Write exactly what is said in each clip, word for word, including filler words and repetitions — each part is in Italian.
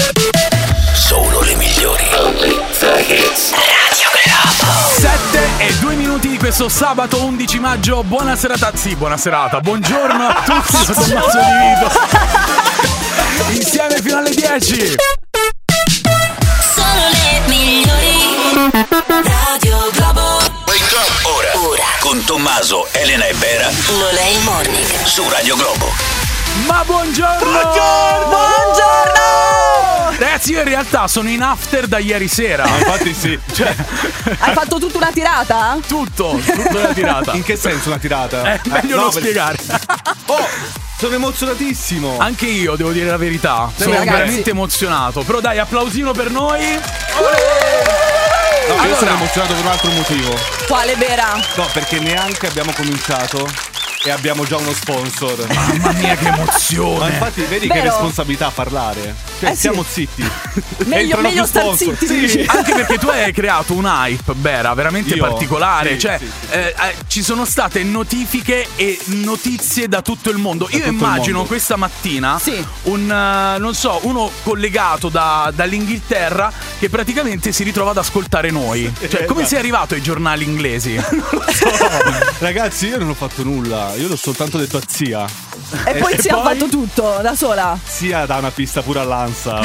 Solo le migliori. Only the hits. Radio Globo. sette e due minuti di questo sabato undici maggio. Buona serata. Sì, buona serata. Buongiorno a tutti. Sono Tommaso Di Vito. Insieme fino alle dieci. Solo le migliori. Radio Globo. Wake up. Ora. Ora. Con Tommaso, Elena e Bera. Non è il morning. Su Radio Globo. Ma buongiorno. Buongiorno. Buongiorno. Ragazzi, io in realtà sono in after da ieri sera. Infatti sì, cioè, Hai fatto tutta una tirata? Tutto, tutta una tirata. in che senso una tirata? Eh, meglio no, non per- spiegare. Oh, sono emozionatissimo. Anche io devo dire la verità. Sì, Sono ragazzi. veramente emozionato. Però dai, applausino per noi. No, io allora- sono emozionato per un altro motivo. Quale vera? No, perché neanche abbiamo cominciato e abbiamo già uno sponsor. Mamma mia, che emozione. Ma infatti vedi che Vero? responsabilità parlare. Cioè, Eh sì. stiamo zitti. Meglio, Entrano meglio più star sponsor. zitti, Sì. dici? Anche perché tu hai creato un hype, Bera, veramente Io? particolare. Sì, Cioè, sì, sì. eh, eh, ci sono state notifiche e notizie da tutto il mondo. Io tutto il immagino mondo. questa mattina Sì. un, eh, non so, uno collegato da- dall'Inghilterra che praticamente si ritrova ad ascoltare noi. Cioè, come esatto. sei arrivato ai giornali inglesi? Ragazzi, io non ho fatto nulla. Io l'ho soltanto detto a zia. E poi e si ha poi? fatto tutto da sola. Zia dà una pista pure all'Ansa.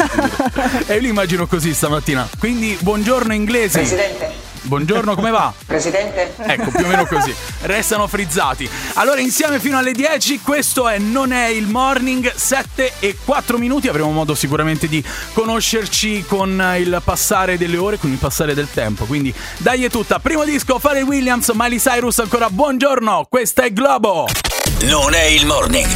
E io li immagino così stamattina. Quindi, buongiorno inglesi. Presidente, Buongiorno, come va? Presidente, Ecco, più o meno così. Restano frizzati. Allora, insieme fino alle dieci, questo è Non è il morning, sette e quattro minuti. Avremo modo sicuramente di conoscerci con il passare delle ore, con il passare del tempo. Quindi, dai è tutta. Primo disco, Pharrell Williams, Miley Cyrus, ancora buongiorno. Questa è Globo. Non è il morning.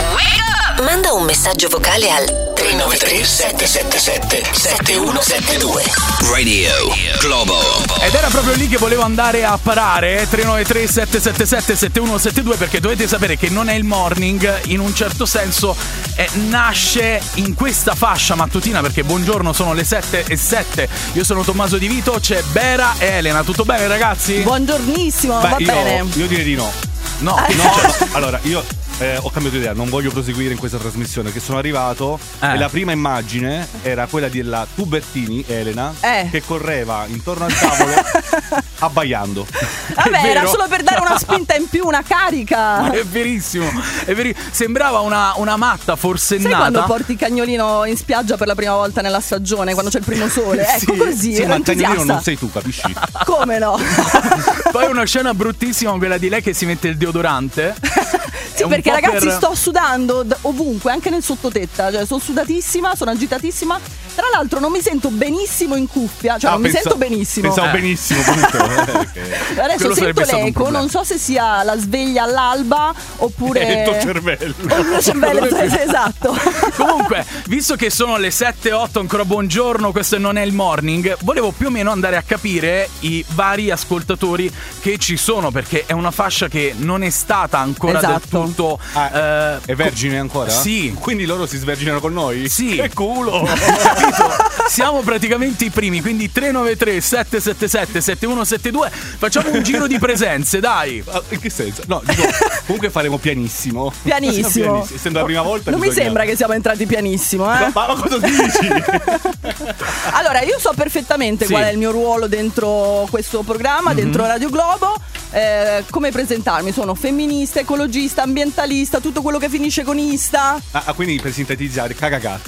Manda un messaggio vocale al tre nove tre sette sette sette sette uno sette due. Radio Globo. Ed era proprio lì che volevo andare a parare. tre nove tre sette sette sette sette uno sette due, perché dovete sapere che Non è il morning, in un certo senso eh, nasce in questa fascia mattutina, perché buongiorno, sono le sette e sette. Io sono Tommaso Di Vito, c'è Bera e Elena. Tutto bene, ragazzi? Buongiornissimo, Beh, va io, bene. io direi di no. No, Eh. no. Cioè, no, allora, io eh, ho cambiato idea, non voglio proseguire in questa trasmissione, che sono arrivato Eh. e la prima immagine era quella della Tubertini, Elena, Eh. che correva intorno al tavolo abbaiando. Vabbè, È era vero. solo per dare una spinta in più, una carica. Ma è verissimo, è veri- sembrava una, una matta Sai quando forsennata. porti il cagnolino in spiaggia per la prima volta nella stagione, quando c'è il primo sole? Ecco Sì, così, Sì, ero ma il cagnolino entusiasta. non sei tu, capisci? Come no? Poi una scena bruttissima, quella di lei che si mette il deodorante. Sì, È un perché po' ragazzi per- sto sudando d- ovunque, anche nel sottotetta, cioè sono sudatissima, sono agitatissima. Tra l'altro non mi sento benissimo in cuffia, cioè Ah, non mi pensa- sento benissimo. Pensavo Eh. benissimo comunque. eh, che- Adesso Quello sarebbe sento stato un l'eco, problema. non so se sia la sveglia all'alba oppure È il tuo cervello. o il mio cervello, esatto. Comunque, visto che sono le sette e otto, ancora buongiorno, questo Non è il morning, volevo più o meno andare a capire i vari ascoltatori che ci sono, perché è una fascia che non è stata ancora Esatto. del tutto Ah, eh, è vergine ancora? Sì. Quindi loro si sverginano con noi? Sì. Che culo! capito? Siamo praticamente i primi, quindi tre nove tre sette sette sette sette uno sette due. Facciamo un giro di presenze, dai. Ah, in che senso? No, dico, comunque faremo pianissimo. Pianissimo. Essendo la prima volta Non mi bisogna- sembra che siamo entrati pianissimo, eh? Ma, ma cosa dici? Allora, io so perfettamente Sì. qual è il mio ruolo dentro questo programma, dentro Radio Globo. Eh, come presentarmi? Sono femminista, ecologista, ambientalista, tutto quello che finisce con ista. Ah, ah, quindi per sintetizzare, cagaga.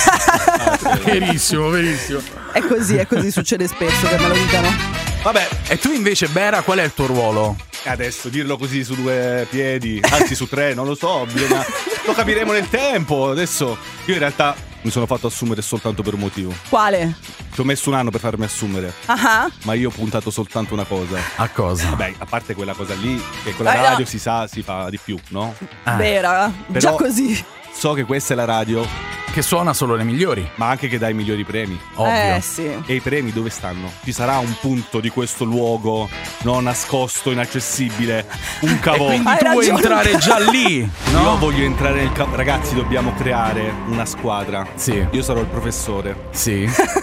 Verissimo, verissimo. È così, è così, succede spesso che me lo dicano. Vabbè, E tu invece, Bera, qual è il tuo ruolo? adesso dirlo così su due piedi, anzi su tre, non lo so, bisogna... lo capiremo nel tempo. Adesso io in realtà mi sono fatto assumere soltanto per un motivo. Quale? Ci ho messo un anno per farmi assumere, Ah, ma io ho puntato soltanto una cosa. A cosa? Vabbè, a parte quella cosa lì, che con la Eh, no. radio si sa, si fa di più, no? Ah, vera, Però- già così. So che questa è la radio, che suona solo le migliori. ma anche che dà i migliori premi. Ovvio. Eh sì. E i premi dove stanno? Ci sarà un punto di questo luogo non nascosto, inaccessibile, un E cavò. quindi Hai tu vuoi ragione. entrare già lì, no? Io voglio entrare nel cavò. Ragazzi, dobbiamo creare una squadra. Sì. Io sarò il professore. Sì.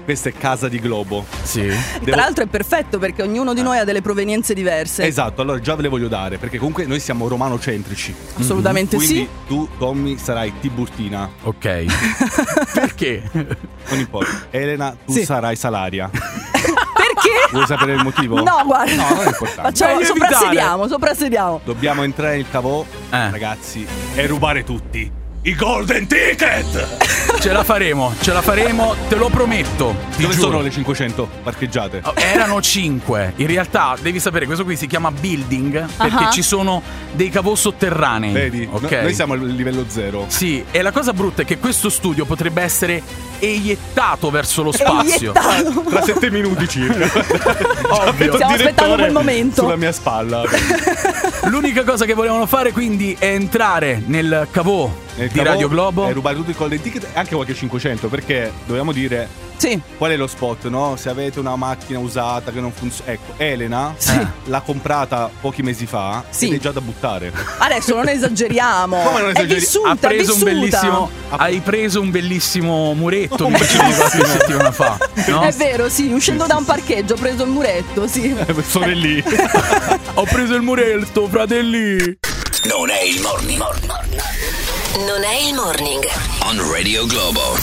questa è casa di Globo. Sì. Devo- Tra l'altro è perfetto perché ognuno di noi ha delle provenienze diverse. Esatto, allora già ve le voglio dare, perché comunque noi siamo romanocentrici. Assolutamente Quindi sì. tu, Tommy, sarai Tiburtina. Ok. Perché? Non importa. Elena, tu Sì. sarai Salaria. Perché? Vuoi sapere il motivo? No, guarda. No, non è importante. Facciamo, Meglio soprassediamo, soprassediamo. Dobbiamo entrare nel cavò, Eh. ragazzi, e rubare tutti i golden ticket. Ce la faremo, ce la faremo, te lo prometto. Ti Dove giuro. sono le cinquecento parcheggiate? Oh, erano cinque. In realtà devi sapere, questo qui si chiama building perché Ah. ci sono dei cavò sotterranei. Vedi? Ok. No- noi siamo al livello zero. Sì, e la cosa brutta è che questo studio potrebbe essere eiettato verso lo spazio. Eiettato. Tra sette minuti circa. Ovvio. Stiamo aspettando quel momento. Sulla mia spalla. L'unica cosa che volevano fare quindi è entrare nel cavò Nel di cavò Radio Globo. E rubare tutti i golden ticket e anche qualche cinquecento. Perché dobbiamo dire Sì. qual è lo spot, no? Se avete una macchina usata che non funziona. Ecco, Elena Sì. l'ha comprata pochi mesi fa Sì. ed è già da buttare. Adesso non esageriamo. Come non È esageri- vissuta, Ha preso è un vissuta. bellissimo. Hai preso un bellissimo muretto, Un mi dicevi qualche bellissimo. settimana fa. No? È vero, sì, uscendo da un parcheggio ho preso il muretto, sì. Sono lì. Ho preso il muretto, fratelli. Non è il morning. Non è il morning. On Radio Globo.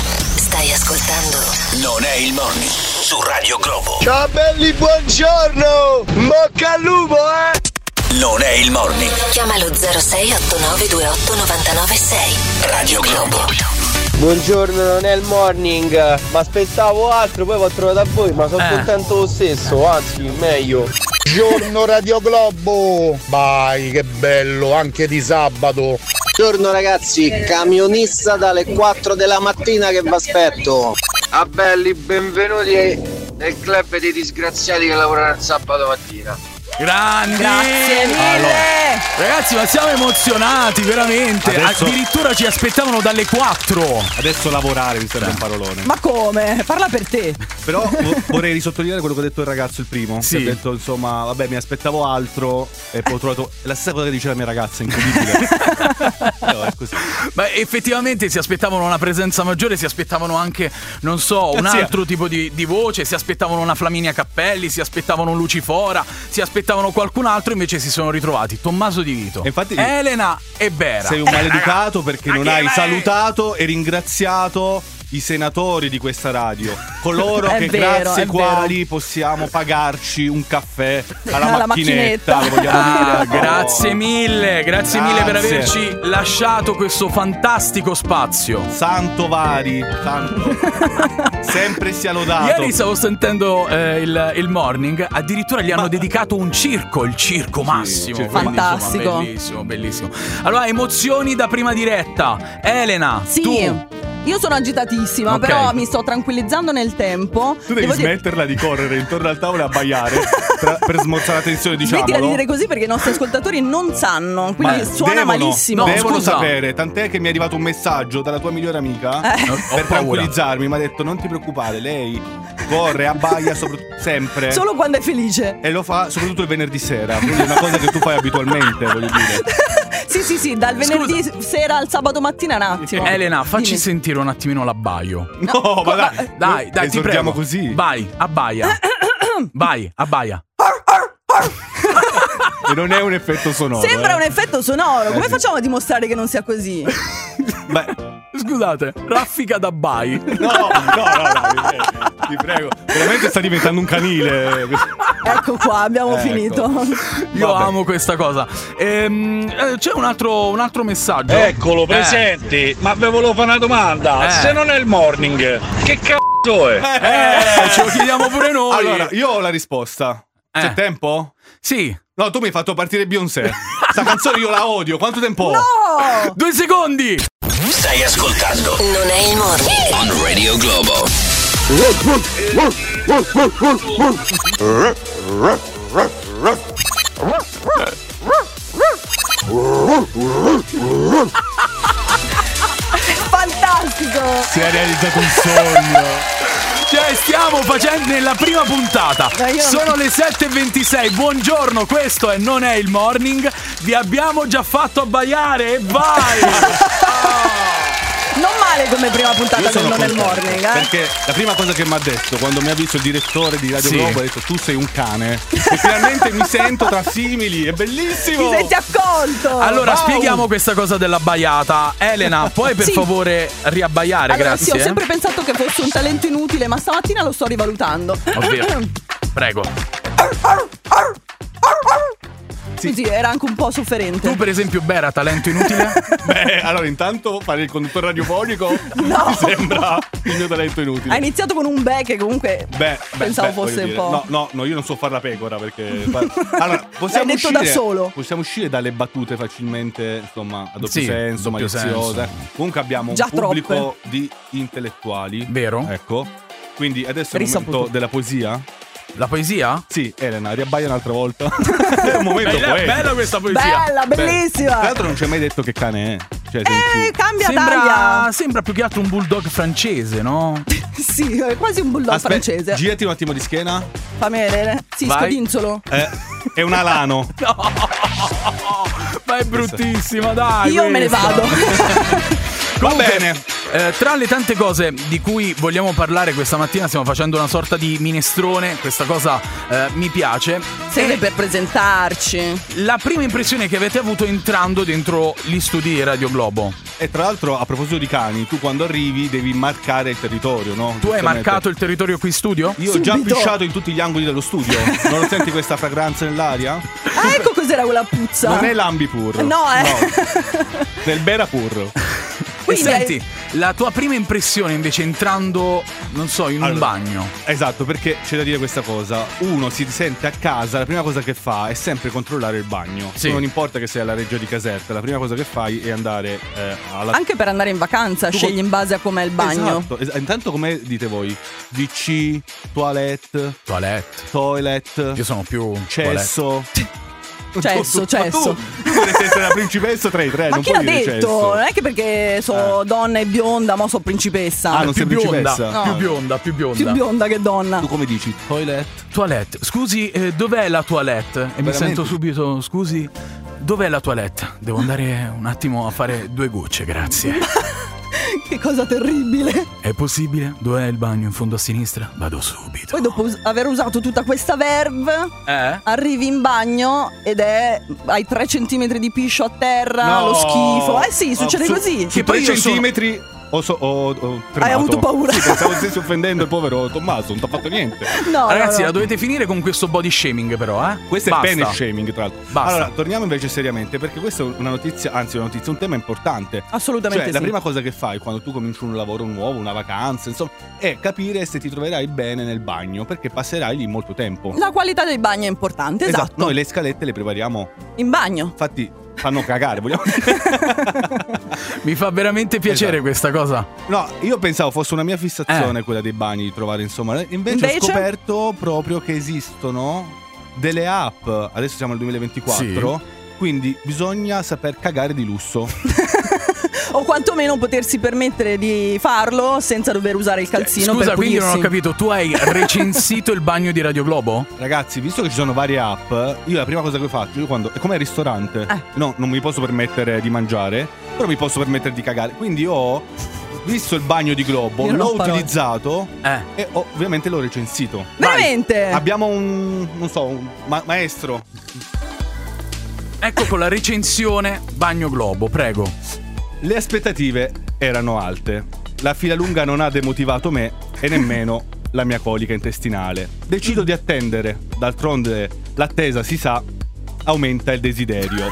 Stai ascoltando Non è il morning. Su Radio Globo. Ciao belli, buongiorno! Bocca al lupo, eh! Non è il morning. Chiamalo zero sei otto nove due otto nove nove sei. Radio Globo. Buongiorno, non è il morning, ma aspettavo altro, poi l'ho trovato a voi, ma sono Eh. contento lo stesso, anzi, meglio. Buongiorno Radio Globo! Vai, che bello, anche di sabato! Buongiorno ragazzi, camionista dalle quattro della mattina che vi aspetto. Ah belli, benvenuti nel club dei disgraziati che lavorano il sabato mattina. Grandi! Grazie mille! Allora, ragazzi, ma siamo emozionati, veramente. Adesso- Addirittura ci aspettavano dalle quattro. Adesso lavorare mi sembra un parolone. Ma come? Parla per te. Però vo- vorrei risottolineare quello che ha detto il ragazzo, il primo. Sì. Che ha detto, insomma, vabbè, mi aspettavo altro e poi ho trovato è la stessa cosa che dice la mia ragazza, incredibile. No, è così. Ma effettivamente si aspettavano una presenza maggiore, si aspettavano anche, non so, un Sì. altro tipo di, di voce, si aspettavano una Flaminia Cappelli, si aspettavano un Lucifora, si aspettavano qualcun altro, invece si sono ritrovati Tommaso Di Vito, E infatti- Elena e Bera. Sei un maleducato perché non anche hai lei. salutato e ringraziato i senatori di questa radio, coloro È che vero, grazie ai è quali possiamo pagarci un caffè alla, Alla macchinetta, macchinetta. lo vogliamo Ah, dire. grazie mille, grazie, mille per Grazie. averci lasciato questo fantastico spazio. Santo Vari, santo. Sempre sia lodato. Ieri stavo sentendo eh, il, il morning, addirittura gli hanno Ma- dedicato un circo, il circo Massimo. circo quindi, insomma, Fantastico. bellissimo, bellissimo. Allora, emozioni da prima diretta. Elena, Sì. tu. Io sono agitatissima, Ok. però mi sto tranquillizzando nel tempo. Tu devi Devo dire- smetterla di correre intorno al tavolo e abbaiare per, per smorzare la tensione, diciamolo. Smettila di dire così perché i nostri ascoltatori non sanno, quindi Ma suona devono, malissimo. no, devono scusa. sapere, tant'è che mi è arrivato un messaggio dalla tua migliore amica Eh. Ho per paura. tranquillizzarmi. Mi ha detto: non ti preoccupare, lei corre, abbaia soprattutto sempre. Solo quando è felice. E lo fa soprattutto il venerdì sera. Quindi è una cosa che tu fai abitualmente, voglio dire. Sì, sì, sì, dal venerdì sera al sabato mattina un attimo. Elena, facci Dimmi. sentire un attimino l'abbaio. No, ma dai, Dai, dai, ti esordiamo prego. così. Vai, abbaia. Vai, abbaia. E non è un effetto sonoro. Sembra eh. un effetto sonoro. Come sì. facciamo a dimostrare che non sia così? Beh, Scusate, raffica d'abbai. no, no, no, no, ti prego, ti prego. Veramente sta diventando un canile. Ecco qua, abbiamo Ecco. finito. Io Vabbè. amo questa cosa. Ehm, eh, c'è un altro, un altro messaggio. Eccolo, Eh. presenti. Ma vi volevo fare una domanda. Eh. Se non è il morning, che cazzo è? Eh, ce lo chiediamo pure noi. Allora, io ho la risposta. C'è Eh. tempo? Sì. No, tu mi hai fatto partire Beyoncé. Sta canzone io la odio. Quanto tempo ho? No! Due secondi. Stai ascoltando Non è il morning. On Radio Globo. Fantastico! Si è realizzato un sogno. Cioè, stiamo facendo nella prima puntata. Ma io non- Sono le sette e ventisei. Buongiorno, questo è Non è il morning. Vi abbiamo già fatto abbaiare e vai. Ah. Non male come prima puntata del Non è il Morning, eh? Perché la prima cosa che mi ha detto quando mi ha visto il direttore di Radio Sì. Globo ha detto tu sei un cane. E finalmente mi sento tra simili, è bellissimo. Ti senti accolto. Allora, Wow. spieghiamo questa cosa dell'abbaiata. Elena, puoi per Sì. favore riabbaiare? Allora, Grazie. sì, ho sempre pensato che fosse un talento inutile, ma stamattina lo sto rivalutando. Ovvio. Prego. Sì, era anche un po' sofferente. Tu, per esempio, Bera, talento inutile? Beh, allora intanto fare il conduttore radiofonico mi sembra il mio talento inutile. Ha iniziato con un beh che comunque Beh, pensavo beh, fosse voglio un dire, po'. No, no, no, io non so fare la pecora perché. Allora, possiamo L'hai detto uscire, da solo. Possiamo uscire dalle battute facilmente, insomma, a doppio Sì, senso, doppio maliziose. senso. Comunque abbiamo Già un pubblico troppe. di intellettuali. Vero? Ecco. Quindi adesso è il Risaputo. momento della poesia. La poesia? Sì, Elena, riabbaia un'altra volta. È un momento Bella, poetico. bella questa poesia. Bella, bellissima. Tra l'altro non ci hai mai detto che cane è. Cioè, sei Eh, più- cambia Sembra, taglia. sembra più che altro un bulldog francese, no? Sì, è quasi un bulldog Aspetta, francese. girati un attimo di schiena. Fammi vedere. Sì, Vai. scodinzolo. Eh, è un alano. Ma è bruttissima, dai. Io me ne questa. vado. Va Comunque, bene. eh, tra le tante cose di cui vogliamo parlare questa mattina, stiamo facendo una sorta di minestrone. Questa cosa eh, mi piace. Serve E per presentarci. la prima impressione che avete avuto entrando dentro gli studi di Radio Globo? E tra l'altro, a proposito di cani, tu quando arrivi devi marcare il territorio, no? Tu hai Giustamente. marcato il territorio qui in studio? Io ho già Subito. pisciato in tutti gli angoli dello studio. Non lo senti questa fragranza nell'aria? Ah, ecco cos'era quella puzza. Non è l'ambipur. No, eh. Del Berapur. E Quindi senti, la tua prima impressione invece entrando, non so, in un Allora, bagno. Esatto, perché c'è da dire questa cosa. Uno si sente a casa, la prima cosa che fa è sempre controllare il bagno. Sì. Non importa che sia alla Regia di Caserta, la prima cosa che fai è andare eh, alla... Anche per andare in vacanza, Tu scegli con- in base a com'è il bagno. Esatto, es- intanto come dite voi? V C, toilette, Toilette. toilet, Io sono più cesso. Cesso, Tu- tu- ma cesso. Tu, tu dovresti essere la principessa tra i tre, Ma non chi puoi l'ha dire detto? cesso. Non è che perché sono donna e bionda, ma sono principessa. Ah, non più sei bionda, principessa? più bionda, più bionda. Più bionda che donna. Tu come dici? Toilet? Toilette. Scusi, eh, dov'è la toilette? E mi Veramente? sento subito, scusi, dov'è la toilette? Devo andare un attimo a fare due gocce, grazie. Che cosa terribile. È possibile? Dov'è il bagno in fondo a sinistra? Vado subito. Poi dopo us- aver usato tutta questa verve, Eh? arrivi in bagno ed è hai tre centimetri di piscio a terra, No. lo schifo. Eh sì, succede Su- così. Su poi tre io sono- centimetri ho, so- ho, ho tremato. avuto paura. Sì, pensavo stessi offendendo il povero Tommaso, non ti ha fatto niente. No, Ragazzi, no, la no. dovete finire con questo body shaming, però, eh? Questo Basta. è pene shaming, tra l'altro. Basta. Allora, torniamo invece seriamente, perché questa è una notizia, anzi una notizia, un tema importante. Assolutamente Cioè, la sì. prima cosa che fai quando tu cominci un lavoro nuovo, una vacanza, insomma, è capire se ti troverai bene nel bagno, perché passerai lì molto tempo. La qualità del bagno è importante, esatto. Noi le scalette le prepariamo, In bagno. infatti fanno cagare, vogliamo dire. Mi fa veramente piacere Esatto. questa cosa. No, io pensavo fosse una mia fissazione Eh. quella dei bagni, di trovare insomma. Invece, Invece? ho scoperto proprio che esistono delle app. Adesso siamo nel duemilaventiquattro. Quindi bisogna saper cagare di lusso. O quantomeno potersi permettere di farlo senza dover usare il calzino. Scusa, per quindi non ho pulirsi. capito, tu hai recensito il bagno di Radio Globo? Ragazzi, visto che ci sono varie app, io la prima cosa che faccio, io quando è come al ristorante, Eh. no, non mi posso permettere di mangiare, però mi posso permettere di cagare. Quindi ho visto il bagno di Globo, Io non ho l'ho parole. utilizzato Eh. e ho- ovviamente l'ho recensito. Veramente? Abbiamo un, non so, un ma- maestro. Ecco con la recensione Bagno Globo, prego. Le aspettative erano alte. La fila lunga non ha demotivato me e nemmeno la mia colica intestinale. Decido di attendere. D'altronde l'attesa, si sa, aumenta il desiderio.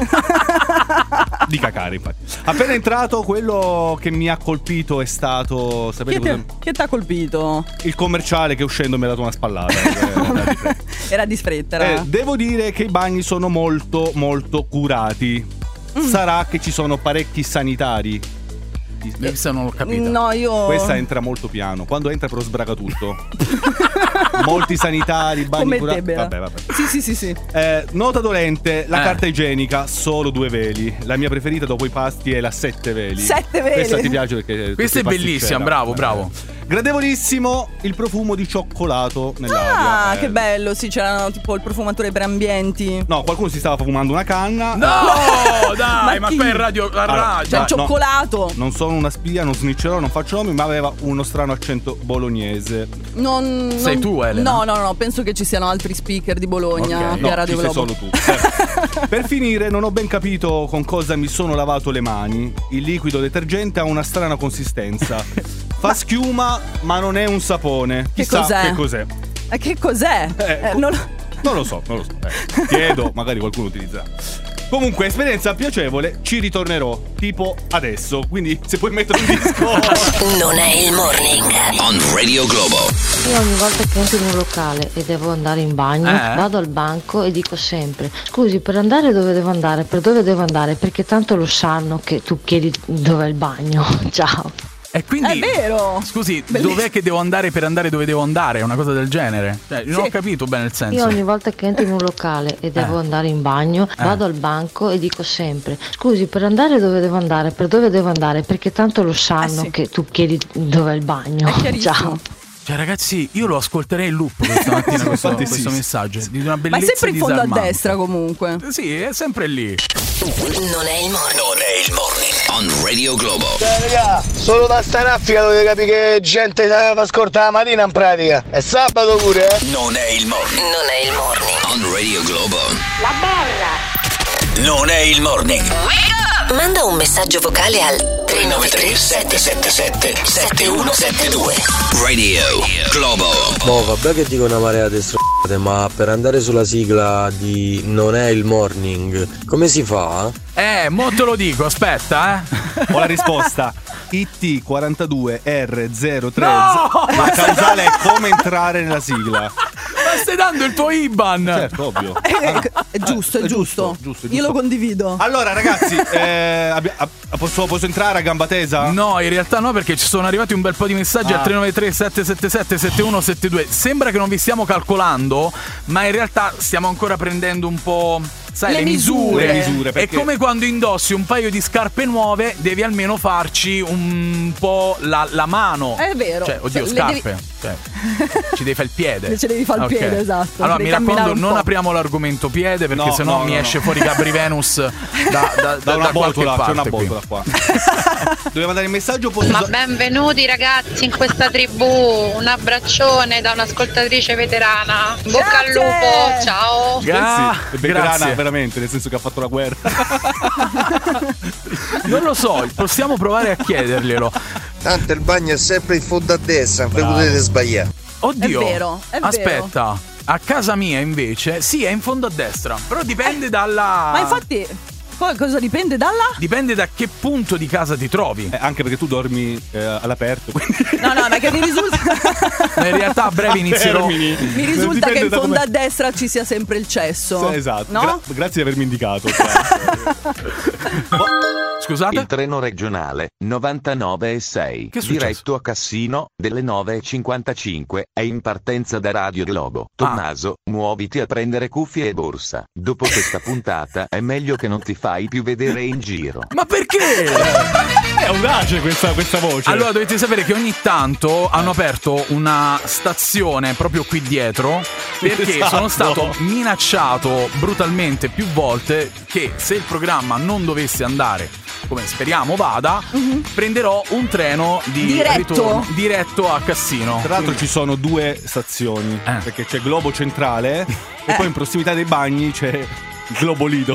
Di cacare, infatti. Appena entrato, quello che mi ha colpito è stato, sapete Che cosa? ti- che ti ha colpito? Il commerciale che uscendo mi ha dato una spallata. Eh, Era di fretta, era. Eh, devo dire che i bagni sono molto molto curati. Mm. Sarà che ci sono parecchi sanitari. Questa non l'ho capita. No, io. Questa entra molto piano. Quando entra però sbraga tutto. Molti sanitari, bagni Come curati. te, Bea. Vabbè, vabbè. Sì, sì, sì, sì. Eh, nota dolente, la Eh. carta igienica, solo due veli. La mia preferita dopo i pasti è la sette veli. Sette veli. Questa ti piace perché Questa è tutti i bellissima, pasticcera. bravo, Eh. bravo. Gradevolissimo il profumo di cioccolato nell'aria. Ah, eh. che bello, sì, c'era tipo il profumatore per ambienti. No, qualcuno si stava fumando una canna. No, dai, ma chi? qua è radio, la Allora, radio. C'è il no, cioccolato. Non sono una spia, non snitcherò, non faccio nomi, ma aveva uno strano accento bolognese. Non, Sei non- tu, Elena? No, no, no, penso che ci siano altri speaker di Bologna Ok. qui a No, Radio ci sei Globo. solo tu. Eh. Per finire, non ho ben capito con cosa mi sono lavato le mani. Il liquido detergente ha una strana consistenza. Fa schiuma, ma non è un sapone. Che Chissà cos'è? che cos'è. Eh, che cos'è? Eh, Eh, co- non- Non lo so, non lo so. Eh, chiedo, magari qualcuno utilizza. Comunque, esperienza piacevole, ci ritornerò. Tipo adesso. Quindi, se puoi mettere un disco. Non è il morning. On Radio Globo. Io ogni volta che entro in un locale e devo andare in bagno, Eh? vado al banco e dico sempre: scusi, per andare dove devo andare? Per dove devo andare? Perché tanto lo sanno che tu chiedi dov'è il bagno. Ciao. E quindi, È vero. scusi, Bellissimo. dov'è che devo andare per andare dove devo andare? Una cosa del genere? Cioè, non Sì. ho capito bene il senso. Io ogni volta che entro in un locale e devo Eh. andare in bagno, vado al banco e dico sempre: scusi, per andare dove devo andare? Per dove devo andare? Perché tanto lo sanno Eh sì. che tu chiedi dov'è il bagno. È chiarissimo. Ciao. Cioè, ragazzi, io lo ascolterei in loop questa mattina questo, infatti sì, questo sì. messaggio. Di una Ma bellezza è sempre in fondo a disarmante. destra comunque. Sì, è sempre lì. Non è il morning. Non è il morning. On Radio Globo. Raga, solo da sta raffica dovete capire che gente si fa ascoltare la mattina in pratica. È sabato pure, eh? Non è il morning. Non è il morning. On Radio Globo. La bella. Non è il morning. Manda un messaggio vocale al tre nove tre sette sette sette sette uno sette due. Radio Globo. Boh, vabbè che dico una marea di stronzate, ma per andare sulla sigla di Non è il morning, come si fa? Eh, mo te lo dico, aspetta, eh. Ho la risposta. I T quarantadue R zero tre. No! La causale è come entrare nella sigla. Ma stai dando il tuo I B A N? Certo, ovvio. Eh, eh, È giusto, è, È giusto. giusto, giusto, Io giusto. lo condivido. Allora, ragazzi, eh, abbia- a- posso, posso entrare a gamba tesa? No, in realtà no, perché ci sono arrivati un bel po' di messaggi Ah. al tre nove tre sette sette sette sette uno sette due. Sembra che non vi stiamo calcolando, ma in realtà stiamo ancora prendendo un po', sai, Le le misure. Le misure, È perché- come quando indossi un paio di scarpe nuove, devi almeno farci un po' la, la mano. È vero. Cioè, oddio, Le scarpe. devi- Cioè, ci devi fare il piede. Ci devi fare il Ok. piede, esatto. Allora, Devi mi raccomando, camminare un non po'. apriamo l'argomento piede, perché No, sennò no, mi no, esce no. fuori Gabri Venus da, da, da, Da una da qualche botola, c'è una parte qui. botola qua. Doveva mandare il messaggio, posso Ma benvenuti ragazzi in questa tribù, un abbraccione da un'ascoltatrice veterana. Bocca al Grazie. lupo, ciao. Ah, Sì, è veterana grazie. veramente, nel senso che ha fatto la guerra. Non lo so, possiamo provare a chiederglielo. Tanto il bagno è sempre in fondo a destra, non Bravo. potete sbagliare. Oddio. È vero, è vero. Aspetta, a casa mia invece, sì, è in fondo a destra. Però dipende dalla. Ma infatti, poi cosa dipende dalla? Dipende da che punto di casa ti trovi. Eh, anche perché tu dormi eh, all'aperto, quindi No, no, ma che mi risulta. In realtà a breve inizierò. termini. Mi risulta Dipende che in da fondo come- a destra ci sia sempre il cesso. Sì, esatto. No? Gra- grazie di avermi indicato. Scusate? Il treno regionale novantanove e sei, Che è successo? diretto a Cassino, delle nove e cinquantacinque, è in partenza da Radio Globo. Tommaso, muoviti a prendere cuffie e borsa. Dopo questa puntata è meglio che non ti fai più vedere in giro. Ma perché? È audace questa, questa voce. Allora dovete sapere che ogni tanto hanno aperto una stazione proprio qui dietro, perché Esatto. sono stato minacciato brutalmente più volte che se il programma non dovesse andare come speriamo vada, prenderò un treno di Diretto? ritorno diretto a Cassino. Tra l'altro ci sono due stazioni, Eh. perché c'è Globo Centrale e poi in prossimità dei bagni c'è Globo Lido.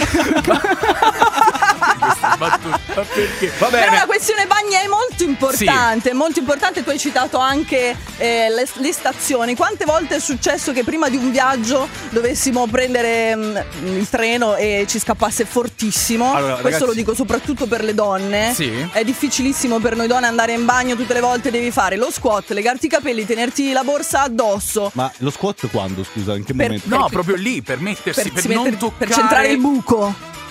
Ma perché? Va Però bene. la questione bagni è molto importante, molto importante. Tu hai citato anche eh, le, le stazioni. Quante volte è successo che prima di un viaggio dovessimo prendere mh, il treno e ci scappasse fortissimo? Allora, Questo ragazzi- lo dico soprattutto per le donne. Sì. È difficilissimo per noi donne andare in bagno tutte le volte, devi fare lo squat, legarti i capelli, tenerti la borsa addosso. Ma lo squat quando, scusa, in che Per- momento? No, per- proprio lì per mettersi, per, si non mettere- toccare. per centrare il buco.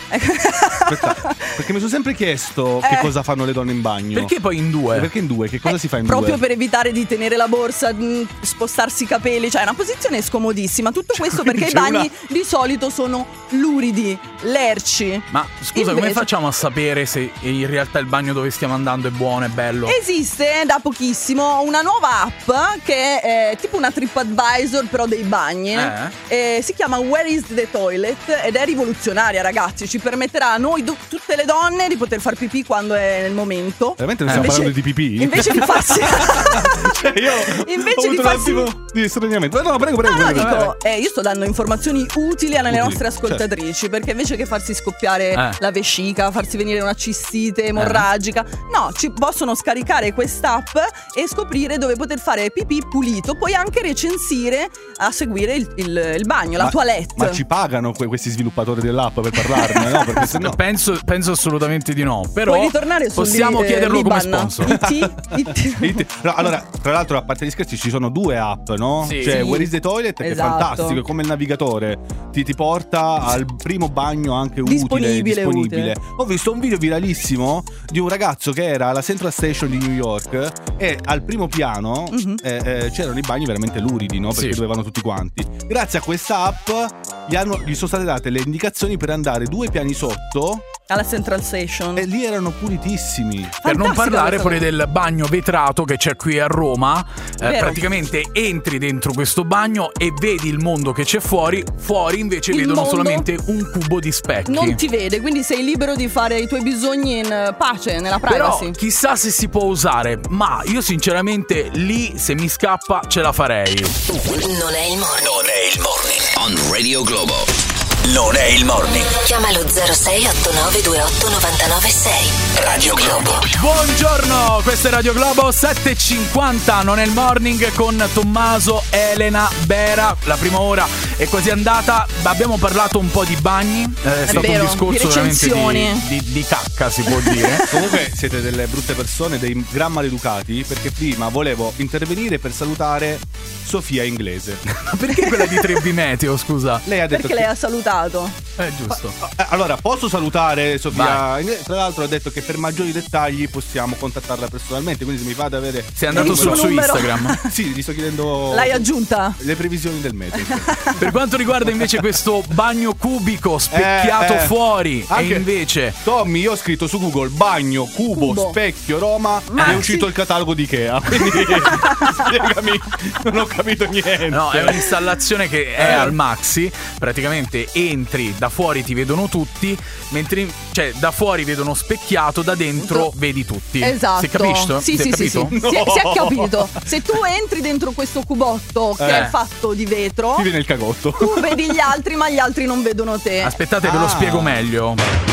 Aspetta, perché mi sono sempre chiesto che Eh. cosa fanno le donne in bagno. Perché poi in due? Perché in due? Che cosa si fa in Proprio due? per evitare di tenere la borsa, mh, spostarsi i capelli, cioè è una posizione scomodissima. Tutto questo perché i c'è bagni una- di solito sono luridi, lerci. Ma scusa, come Invece- facciamo a sapere se in realtà il bagno dove stiamo andando è buono, è bello? Esiste da pochissimo una nuova app che è tipo una TripAdvisor però dei bagni. Eh, si chiama Where is the Toilet ed è rivoluzionaria, ragazzi. Ci permetterà a noi do- tutte le donne di poter far pipì quando è nel momento. Veramente non stiamo Invece- parlando di pipì? Invece di farsi Cioè io Invece ho avuto di un farsi- attimo di straniamento. No, no, prego, prego. No, no, prego. dico, eh, io sto dando informazioni utili alle Utili, nostre ascoltatrici, perché invece che farsi scoppiare Eh. la vescica, farsi venire una cistite emorragica, no, ci possono scaricare quest'app e scoprire dove poter fare pipì pulito, puoi anche recensire a seguire il, il- il bagno, la Ma- toilette. Ma ci pagano que- questi sviluppatori dell'app per parlarne, no? Perché sennò Penso, penso assolutamente di no. Però Puoi ritornare sul possiamo li- chiederlo come Liban. sponsor. I T, i T. No, allora, tra l'altro, a parte gli scherzi, ci sono due app, no? Sì. Cioè, Sì. Where is the Toilet, che Esatto. è fantastico, è come il navigatore. Ti, ti porta al primo bagno anche utile, Disponibile, disponibile. utile. Ho visto un video viralissimo di un ragazzo che era alla Central Station di New York e al primo piano Mhm. eh, eh, c'erano i bagni veramente luridi, no? Perché Sì. dovevano tutti quanti. Grazie a questa app gli, hanno- gli sono state date le indicazioni per andare due piani sotto Alla Central Station. e lì erano pulitissimi. Per non Fantastica parlare questa poi cosa. del bagno vetrato che c'è qui a Roma. Eh, Vero. praticamente entri dentro questo bagno e vedi il mondo che c'è fuori. Fuori invece Il vedono mondo solamente un cubo di specchi. Non ti vede, quindi sei libero di fare i tuoi bisogni in eh, pace, nella Però privacy. chissà se si può usare. Ma io sinceramente lì se mi scappa ce la farei. Non è il morning. Non è il morning. On Radio Globo. Non è il morning. Chiama lo zero sei otto nove due otto nove nove sei. Radio Globo. Buongiorno, questo è Radio Globo sette e cinquanta, non è il morning con Tommaso, Elena, Bera. La prima ora è quasi andata. Abbiamo parlato un po' di bagni. Eh, è, stato vero, un discorso di veramente recensioni. di, di, di cacca, si può dire. Comunque siete delle brutte persone, dei gran maleducati, perché prima volevo intervenire per salutare Sofia Inglese. Perché quella di Trebbi Meteo, scusa? Lei ha detto Perché che- lei ha salutato. Eh, giusto. Eh, allora, posso salutare Sofia Vai. Inglese? Tra l'altro ha detto che per maggiori dettagli possiamo contattarla personalmente, quindi se mi fate avere... Sei andato il sul suo suo numero. Instagram. Sì, gli sto chiedendo L'hai aggiunta? le previsioni del meteo. Per quanto riguarda invece questo bagno cubico specchiato Eh, eh. fuori Anche- e invece Tommy, io ho scritto su Google bagno, cubo, Cubo. specchio, Roma Ma e è sì. uscito il catalogo di Ikea. Quindi spiegami, non ho capito niente. no, è un'installazione che è Eh. al maxi. Praticamente entri, da fuori ti vedono tutti, mentre cioè da fuori vedono specchiato, da dentro vedi tutti. Esatto. Si è capito? Sì, si è sì, sì, capito? sì. Si, è, si è capito. Se tu entri dentro questo cubotto che Eh. è fatto di vetro, Ti viene il cagotto. tu vedi gli altri, ma gli altri non vedono te. Aspettate, ve lo Ah. spiego meglio.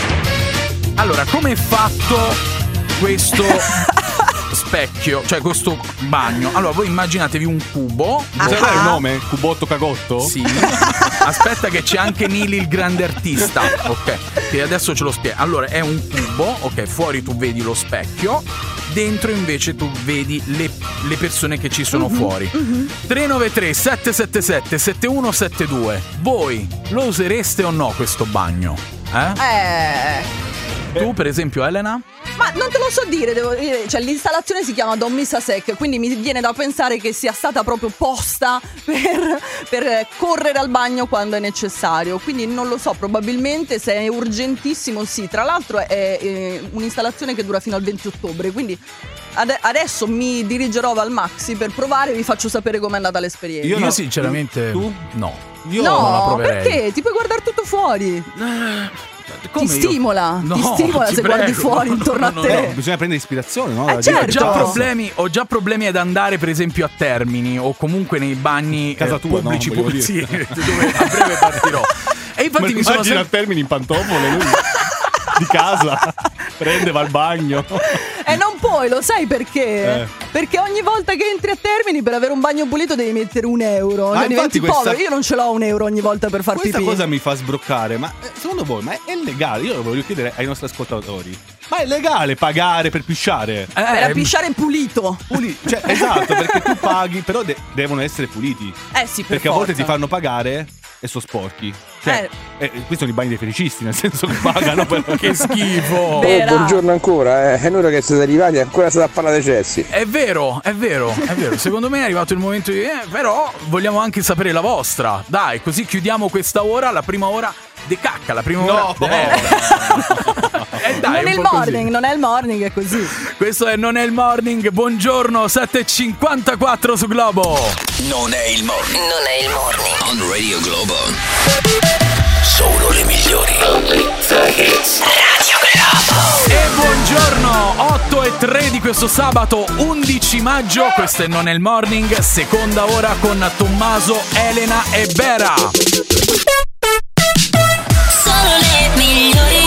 Allora, come è fatto questo specchio, cioè questo bagno? Allora, voi immaginatevi un cubo. Ah. Sai il nome? Cubotto cagotto? Sì. Aspetta che c'è anche Nili il grande artista. Ok. Che adesso ce lo spiego. Allora, è un cubo, ok, fuori tu vedi lo specchio, dentro invece tu vedi le, le persone che ci sono fuori. tre nove tre sette sette sette sette uno sette due. Voi lo usereste o no questo bagno? Eh? Eh. Tu, per esempio, Elena? Ma non te lo so dire, devo dire, cioè l'installazione si chiama Don Missa Sec, quindi mi viene da pensare che sia stata proprio posta per, per correre al bagno quando è necessario, quindi non lo so, probabilmente se è urgentissimo sì, tra l'altro è, è un'installazione che dura fino al venti ottobre, quindi ade- adesso mi dirigerò al Maxi per provare e vi faccio sapere com'è andata l'esperienza. Io, no. sinceramente Tu? no. Io non la No, proverei. perché? Ti puoi guardare tutto fuori. Come ti io? stimola, No, ti stimola ti se prego, guardi fuori no, intorno no, a te. no, no. Bisogna prendere ispirazione, no? Eh, Da certo. Ho dire- già, No. problemi, ho già problemi ad andare, per esempio, a Termini o comunque nei bagni Casa eh, tua, no? pubblici Volevo pubblici, dire. dove a breve partirò. E infatti Ma mi sono immagina a sempre... Termini in pantofole lui di casa, prende, va al bagno. E non puoi, lo sai perché? Eh. Perché ogni volta che entri a Termini per avere un bagno pulito devi mettere un euro. Ma Cioè, diventi infatti questa- povero. Io non ce l'ho un euro ogni volta per far Questa pipì. cosa mi fa sbroccare, ma eh, secondo voi ma è legale? Io lo voglio chiedere ai nostri ascoltatori. Ma è legale pagare per pisciare? Per Eh, appisciare pulito. Puli- cioè, esatto, perché tu paghi, però de- devono essere puliti. Eh sì, per Perché a volte forza. ti fanno pagare e sono sporchi. Cioè, eh. Eh, questi sono i bagni dei felicisti, nel senso che pagano per... Che schifo. Oh, buongiorno ancora, eh. E noi ragazzi siete arrivati ancora state a parlare dei cessi. È vero, è vero, è vero. Secondo me è arrivato il momento di... Eh, però vogliamo anche sapere la vostra. Dai, così chiudiamo questa ora, la prima ora de cacca, la prima no. ora... Eh, eh, dai, non è il morning, così. non è il morning, è così. Questo è Non è il morning, buongiorno, sette e cinquantaquattro su Globo. Non è il morning. Non è il morning. On Radio Globo. Solo le migliori. Radio Globo. E buongiorno, otto e tre di questo sabato undici maggio. Questo è Non è il morning, seconda ora con Tommaso, Elena e Bera. Solo le migliori.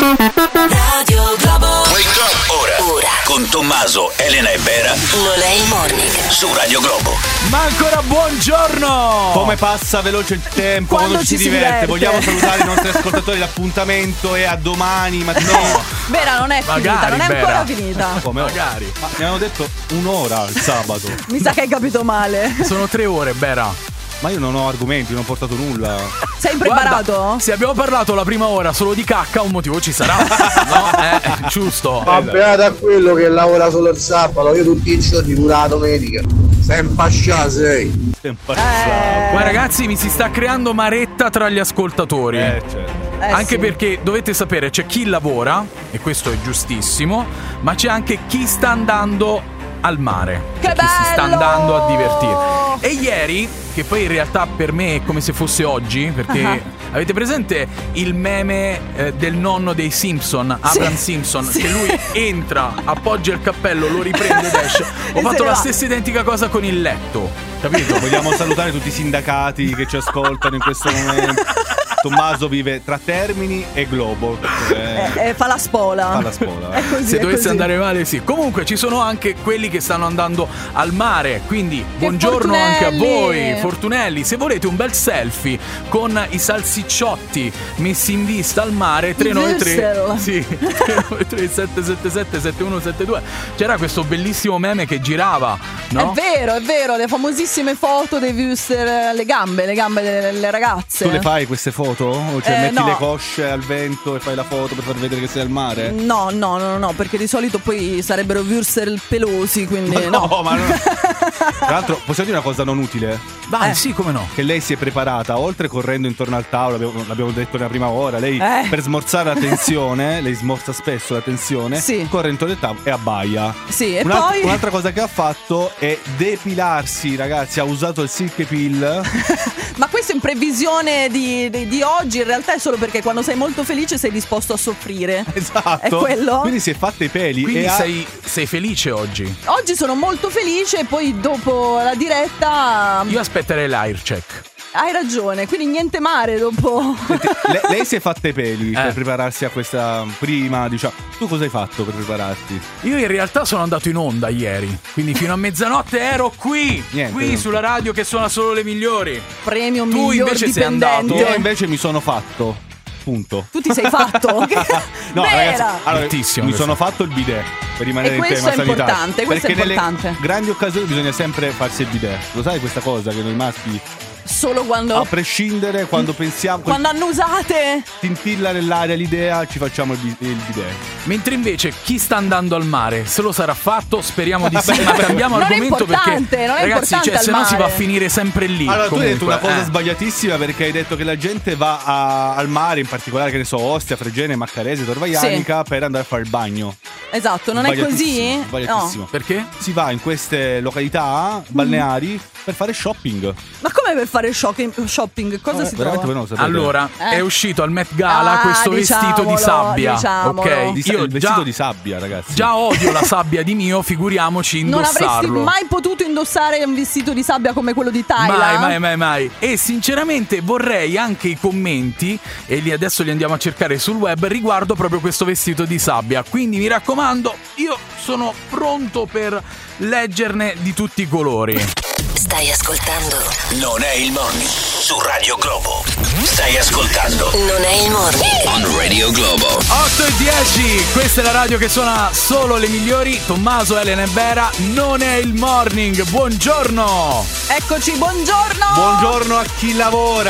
Radio Globo. Wake up ora. Ora. Con Tommaso, Elena e Bera. Non è il morning. Su Radio Globo. Ma ancora buongiorno. Come passa veloce il tempo quando, quando ci si diverte. diverte. Vogliamo salutare i nostri ascoltatori. L'appuntamento è a domani mattina. No. Bera non è Magari, finita, non è Bera. ancora finita. Come magari? Ma mi avevano detto un'ora il sabato. Mi sa che hai capito male. Sono tre ore, Bera. Ma io non ho argomenti, non ho portato nulla. Sei impreparato? Guarda, se abbiamo parlato la prima ora solo di cacca, un motivo ci sarà. No, eh, giusto. Ma beata a quello che lavora solo il sabato, io tutti i giorni pure la domenica. Sei impasciato, sei. Sei impasciato. Eh. Ma ragazzi, mi si sta creando maretta tra gli ascoltatori. Eh, certo. Eh, anche sì. perché dovete sapere, c'è chi lavora, e questo è giustissimo, ma c'è anche chi sta andando al mare. Che cioè bello! Chi si sta andando a divertire. E ieri, che poi in realtà per me è come se fosse oggi, perché uh-huh. avete presente il meme eh, del nonno dei Simpson, Abraham sì. Simpson, sì. che lui entra, appoggia il cappello, lo riprende ed esce. Ho fatto la stessa identica cosa con il letto, capito? Vogliamo salutare tutti i sindacati che ci ascoltano in questo momento. Tommaso vive tra Termini e Globo. Eh, eh, fa la spola. Fa la spola. È così, Se è dovesse così. andare male, sì. Comunque ci sono anche quelli che stanno andando al mare. Quindi Che buongiorno anche a fortunelli. voi, fortunelli. Se volete un bel selfie con i salsicciotti messi in vista al mare, tre nove tre sì, tre nove tre sette sette sette sette uno sette due. C'era questo bellissimo meme che girava, no? È vero, è vero, le famosissime foto dei Wuster, le gambe, le gambe delle ragazze. Tu le fai queste foto? O cioè Eh, metti no. le cosce al vento e fai la foto per far vedere che sei al mare? No, no, no, no, perché di solito poi sarebbero Wurstel pelosi, quindi Ma no, no. ma no. Tra l'altro, possiamo dire una cosa non utile? Vai, Eh. sì, come no? Che lei si è preparata, oltre correndo intorno al tavolo, l'abbiamo, l'abbiamo detto nella prima ora, lei Eh. per smorzare la tensione, lei smorza spesso la tensione, Sì. corre intorno al tavolo e abbaia. Sì, e Un'altra, poi un'altra cosa che ha fatto è depilarsi, ragazzi, ha usato il silk pill. Ma questo in previsione di, di, di oggi, in realtà è solo perché quando sei molto felice sei disposto a soffrire. Esatto. È quello? Quindi si è fatta i peli. Quindi e ha- sei, sei felice oggi? Oggi sono molto felice e poi dopo la diretta Io aspetterei l'air check. hai ragione, quindi niente mare dopo. Le- lei si è fatta i peli Eh. per prepararsi a questa prima, diciamo. Tu cosa hai fatto per prepararti? Io in realtà sono andato in onda ieri, quindi fino a mezzanotte ero qui, Niente, qui non- sulla radio che suona solo le migliori. Premio Tu miglior invece sei dipendente. andato? Io invece mi sono fatto. Punto. Tu ti sei fatto? No, Vera. ragazzi, allora, Bruttissimo mi questo. sono fatto il bidet per rimanere E in questo tema è sanitario. importante, questo perché è importante. nelle grandi occasioni bisogna sempre farsi il bidet. Lo sai questa cosa che noi maschi, Solo quando a prescindere, quando pensiamo, quando annusate. tintilla nell'aria l'idea, ci facciamo il, bi- il bidet. Mentre invece chi sta andando al mare se lo sarà fatto, speriamo di sì, Vabbè, ma vabbè. cambiamo Non è argomento perché importante, non è ragazzi, importante cioè, al se no si va a mare. finire sempre lì. Allora, tu hai detto una comunque, cosa eh. sbagliatissima perché hai detto che la gente va a- al mare, in particolare, che ne so, Ostia, Fregene, Maccarese, Tor Vaianica, per andare a fare il bagno. Esatto, non è così? Sbagliatissimo, sbagliatissimo. No. Perché? Si va in queste località balneari per fare shopping. Ma come per fare shopping? shopping? Cosa Eh, si veramente trova? voi non lo sapete. Allora, Eh. è uscito al Met Gala Ah, questo vestito di diciamolo, sabbia, diciamolo. ok? Di sa- Io il vestito già, di sabbia, ragazzi. già odio la sabbia di mio, figuriamoci Non avresti indossarlo. mai potuto indossare un vestito di sabbia come quello di Tyla? Mai, mai, mai, mai. E sinceramente vorrei anche i commenti, e li adesso li andiamo a cercare sul web, riguardo proprio questo vestito di sabbia. Quindi mi raccomando, io sono pronto per leggerne di tutti i colori. Stai ascoltando? Non è il morning. Su Radio Globo. Stai ascoltando. Non è il morning. On Radio Globo. otto e dieci, questa è la radio che suona solo le migliori. Tommaso, Elena e Bera, non è il morning. Buongiorno. Eccoci, buongiorno! Buongiorno a chi lavora.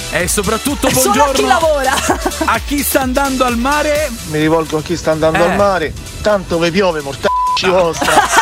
E soprattutto E solo buongiorno a chi lavora. a chi sta andando al mare. Mi rivolgo a chi sta andando Eh. al mare. Tanto che piove, mortacci vostra.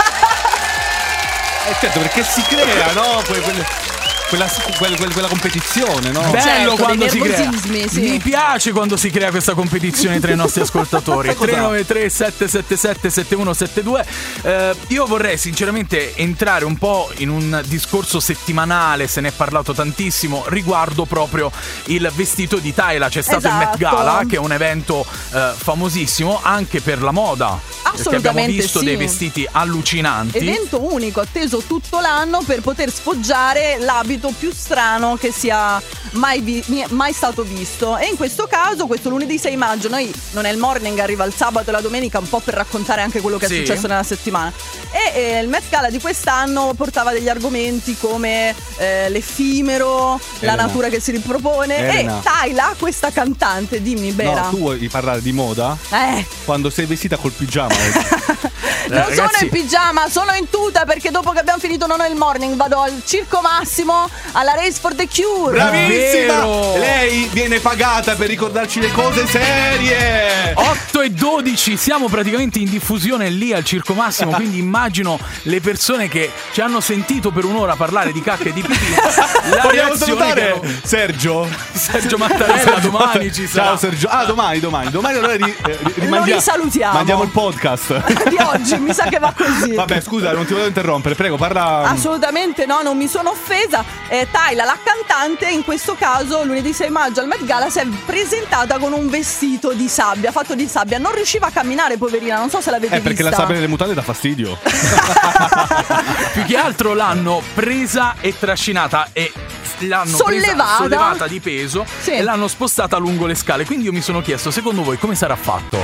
Eh certo, perché si crea, no? Que- quelle- Quella, quella, quella, quella competizione, no? Bello Certo, quando dei si crea. nervosismi, sì. Mi piace quando si crea questa competizione tra i nostri ascoltatori. tre nove tre sette sette sette sette uno sette due. Eh, io vorrei sinceramente entrare un po' in un discorso settimanale, se ne è parlato tantissimo, riguardo proprio il vestito di Tyla. C'è stato Esatto. il Met Gala, che è un evento eh, famosissimo anche per la moda. Perché abbiamo Assolutamente visto sì. dei vestiti allucinanti. Evento unico, atteso tutto l'anno per poter sfoggiare l'abito più strano che sia mai, vi- mai stato visto. E in questo caso, questo lunedì sei maggio, noi non è il morning, arriva il sabato e la domenica un po' per raccontare anche quello che Sì. è successo nella settimana. E eh, il Met Gala di quest'anno portava degli argomenti come eh, l'effimero, la Elena. natura che si ripropone. Elena. E Tyla, questa cantante, dimmi Bera. No, tu vuoi parlare di moda? Eh. Quando sei vestita col pigiama oggi. Non sono ragazzi- in pigiama, sono in tuta perché dopo che abbiamo finito Non è il morning vado al Circo Massimo alla Race for the Cure. Bravissima! Vero. Lei viene pagata per ricordarci le cose serie. otto e dodici, siamo praticamente in diffusione lì al Circo Massimo, quindi immagino le persone che ci hanno sentito per un'ora parlare di cacca e di pipì. La Vogliamo reazione salutare che hanno- Sergio? Sergio Mattarella, domani ci sarà. Ciao Sergio. Ah, domani, domani. Domani allora ri, eh, ri- rimandia- Lo risalutiamo. Mandiamo il podcast. Di oggi mi sa che va così. Vabbè, scusa, non ti volevo interrompere. Prego, parla. Assolutamente no, non mi sono offesa. Eh, Tyla, la cantante, in questo caso lunedì sei maggio al Met Gala si è presentata con un vestito di sabbia, fatto di sabbia. Non riusciva a camminare, poverina, non so se l'avete Eh, perché vista. la sabbia delle mutande dà fastidio. Più che altro l'hanno presa e trascinata e l'hanno Sollevata. presa sollevata di peso Sì. e l'hanno spostata lungo le scale. Quindi io mi sono chiesto, secondo voi come sarà fatto?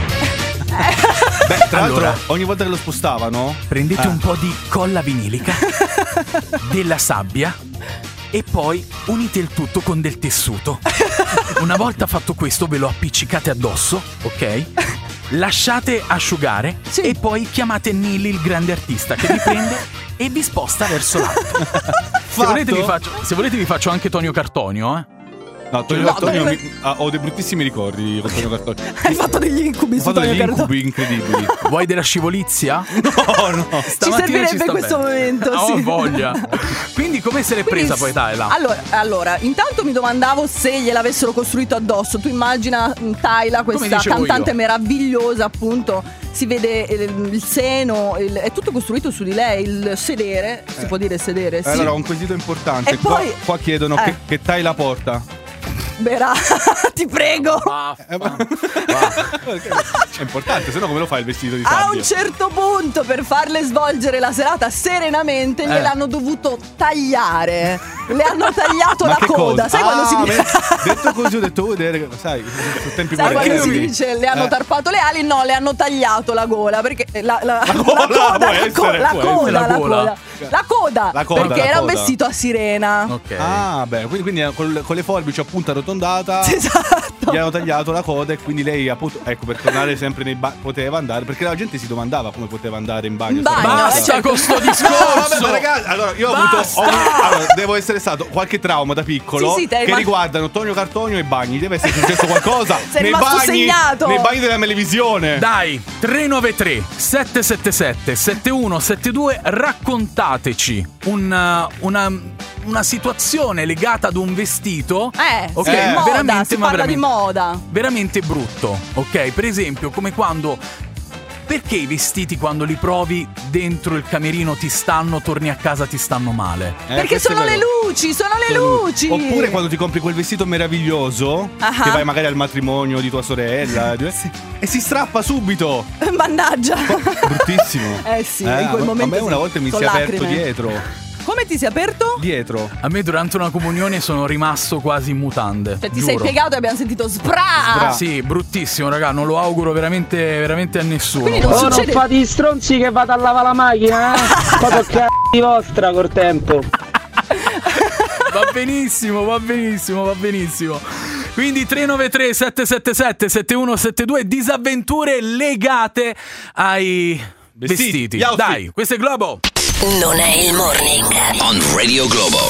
Beh, tra Allora. l'altro, ogni volta che lo spostavano, Prendete Eh. un po' di colla vinilica, della sabbia e poi unite il tutto con del tessuto. Una volta fatto questo ve lo appiccicate addosso, ok? Lasciate asciugare Sì. e poi chiamate Nilly, il grande artista, che vi prende e vi sposta verso l'alto. Se volete, vi faccio, se volete vi faccio anche Tonio Cartonio, eh? No, Tonio No, Cartonio dai, mi- ah, ho dei bruttissimi ricordi con Tonio Cartonio. Hai fatto degli incubi Ho su fatto Tonio degli Cartonio. incubi incredibili. Vuoi della scivolizia? No, no. Ci Stamattina servirebbe sta questo bene. momento, Ho sì. voglia. Quindi come se l'è Quindi, presa poi Tyla? Allora, allora, intanto mi domandavo se gliel'avessero costruito addosso. Tu immagina mh, Tyla, questa dicevo cantante io. meravigliosa, appunto. Si vede il, il seno, il- è tutto costruito su di lei, il sedere. Si può dire sedere, sì. Allora, un quesito importante. E Qua, poi- qua chiedono eh. che, che Tyla porta. Berà, ti prego. Eh, ma- È importante, se no come lo fai il vestito di A sabbia? un certo punto, per farle svolgere la serata serenamente, gliel'hanno dovuto tagliare. Le hanno tagliato Ma la che coda. cosa? Sai quando si Ah, dice? beh, detto così ho detto, vuoi vedere, sai, sono tempi Sai quando si moderni. dice le hanno Eh. tarpato le ali? No, le hanno tagliato la gola. Perché la, la, la gola, coda, può la, essere, co- la può coda, essere. la La gola. coda. La coda, La coda, perché la era un coda. vestito a sirena. Ok. Ah, beh, quindi, quindi con, con le forbici a punta arrotondata Esatto. gli hanno tagliato la coda e quindi lei appunto, ecco, per tornare sempre nei bagni poteva andare, perché la gente si domandava come poteva andare in bagno. In bagno, Stava- eh, Basta certo. con sto No, discorso. vabbè, ma ragazzi, allora io ho avuto Basta! ho- allora, devo essere stato qualche trauma da piccolo Sì, sì, te hai che ma- riguardano Tonio Cartonio e bagni. Deve essere successo qualcosa Sei nei rimasto bagni, segnato. nei bagni della televisione. Dai, tre nove tre sette sette sette sette uno sette due, raccontateci un, una, una situazione legata ad un vestito. Eh, ok, sì, moda, veramente, si ma parla di veramente, moda. veramente brutto. Ok, per esempio, come quando. Perché i vestiti quando li provi dentro il camerino ti stanno, torni a casa ti stanno male? Eh, Perché questo è sono le vero. luci, sono le luci. Oppure quando ti compri quel vestito meraviglioso Ah. che vai magari al matrimonio di tua sorella e si strappa subito. Mannaggia. Bruttissimo. Eh sì, in quel a- momento A me una sì, volta mi con si è aperto lacrime. dietro. Come ti sei aperto? Dietro. A me durante una comunione sono rimasto quasi in mutande. Cioè ti giuro. sei piegato e abbiamo sentito sbra. Ah, sì, bruttissimo, raga, non lo auguro veramente, veramente a nessuno. Quindi non guarda. Oh, non succede- fate gli stronzi che vado a lavare la macchina, eh? Fate c***i vostra col tempo. Va benissimo, va benissimo, va benissimo. Quindi tre nove tre sette sette sette sette uno sette due, disavventure legate ai vestiti. gli outfit. Dai, questo è Globo. Non è il morning. On Radio Globo.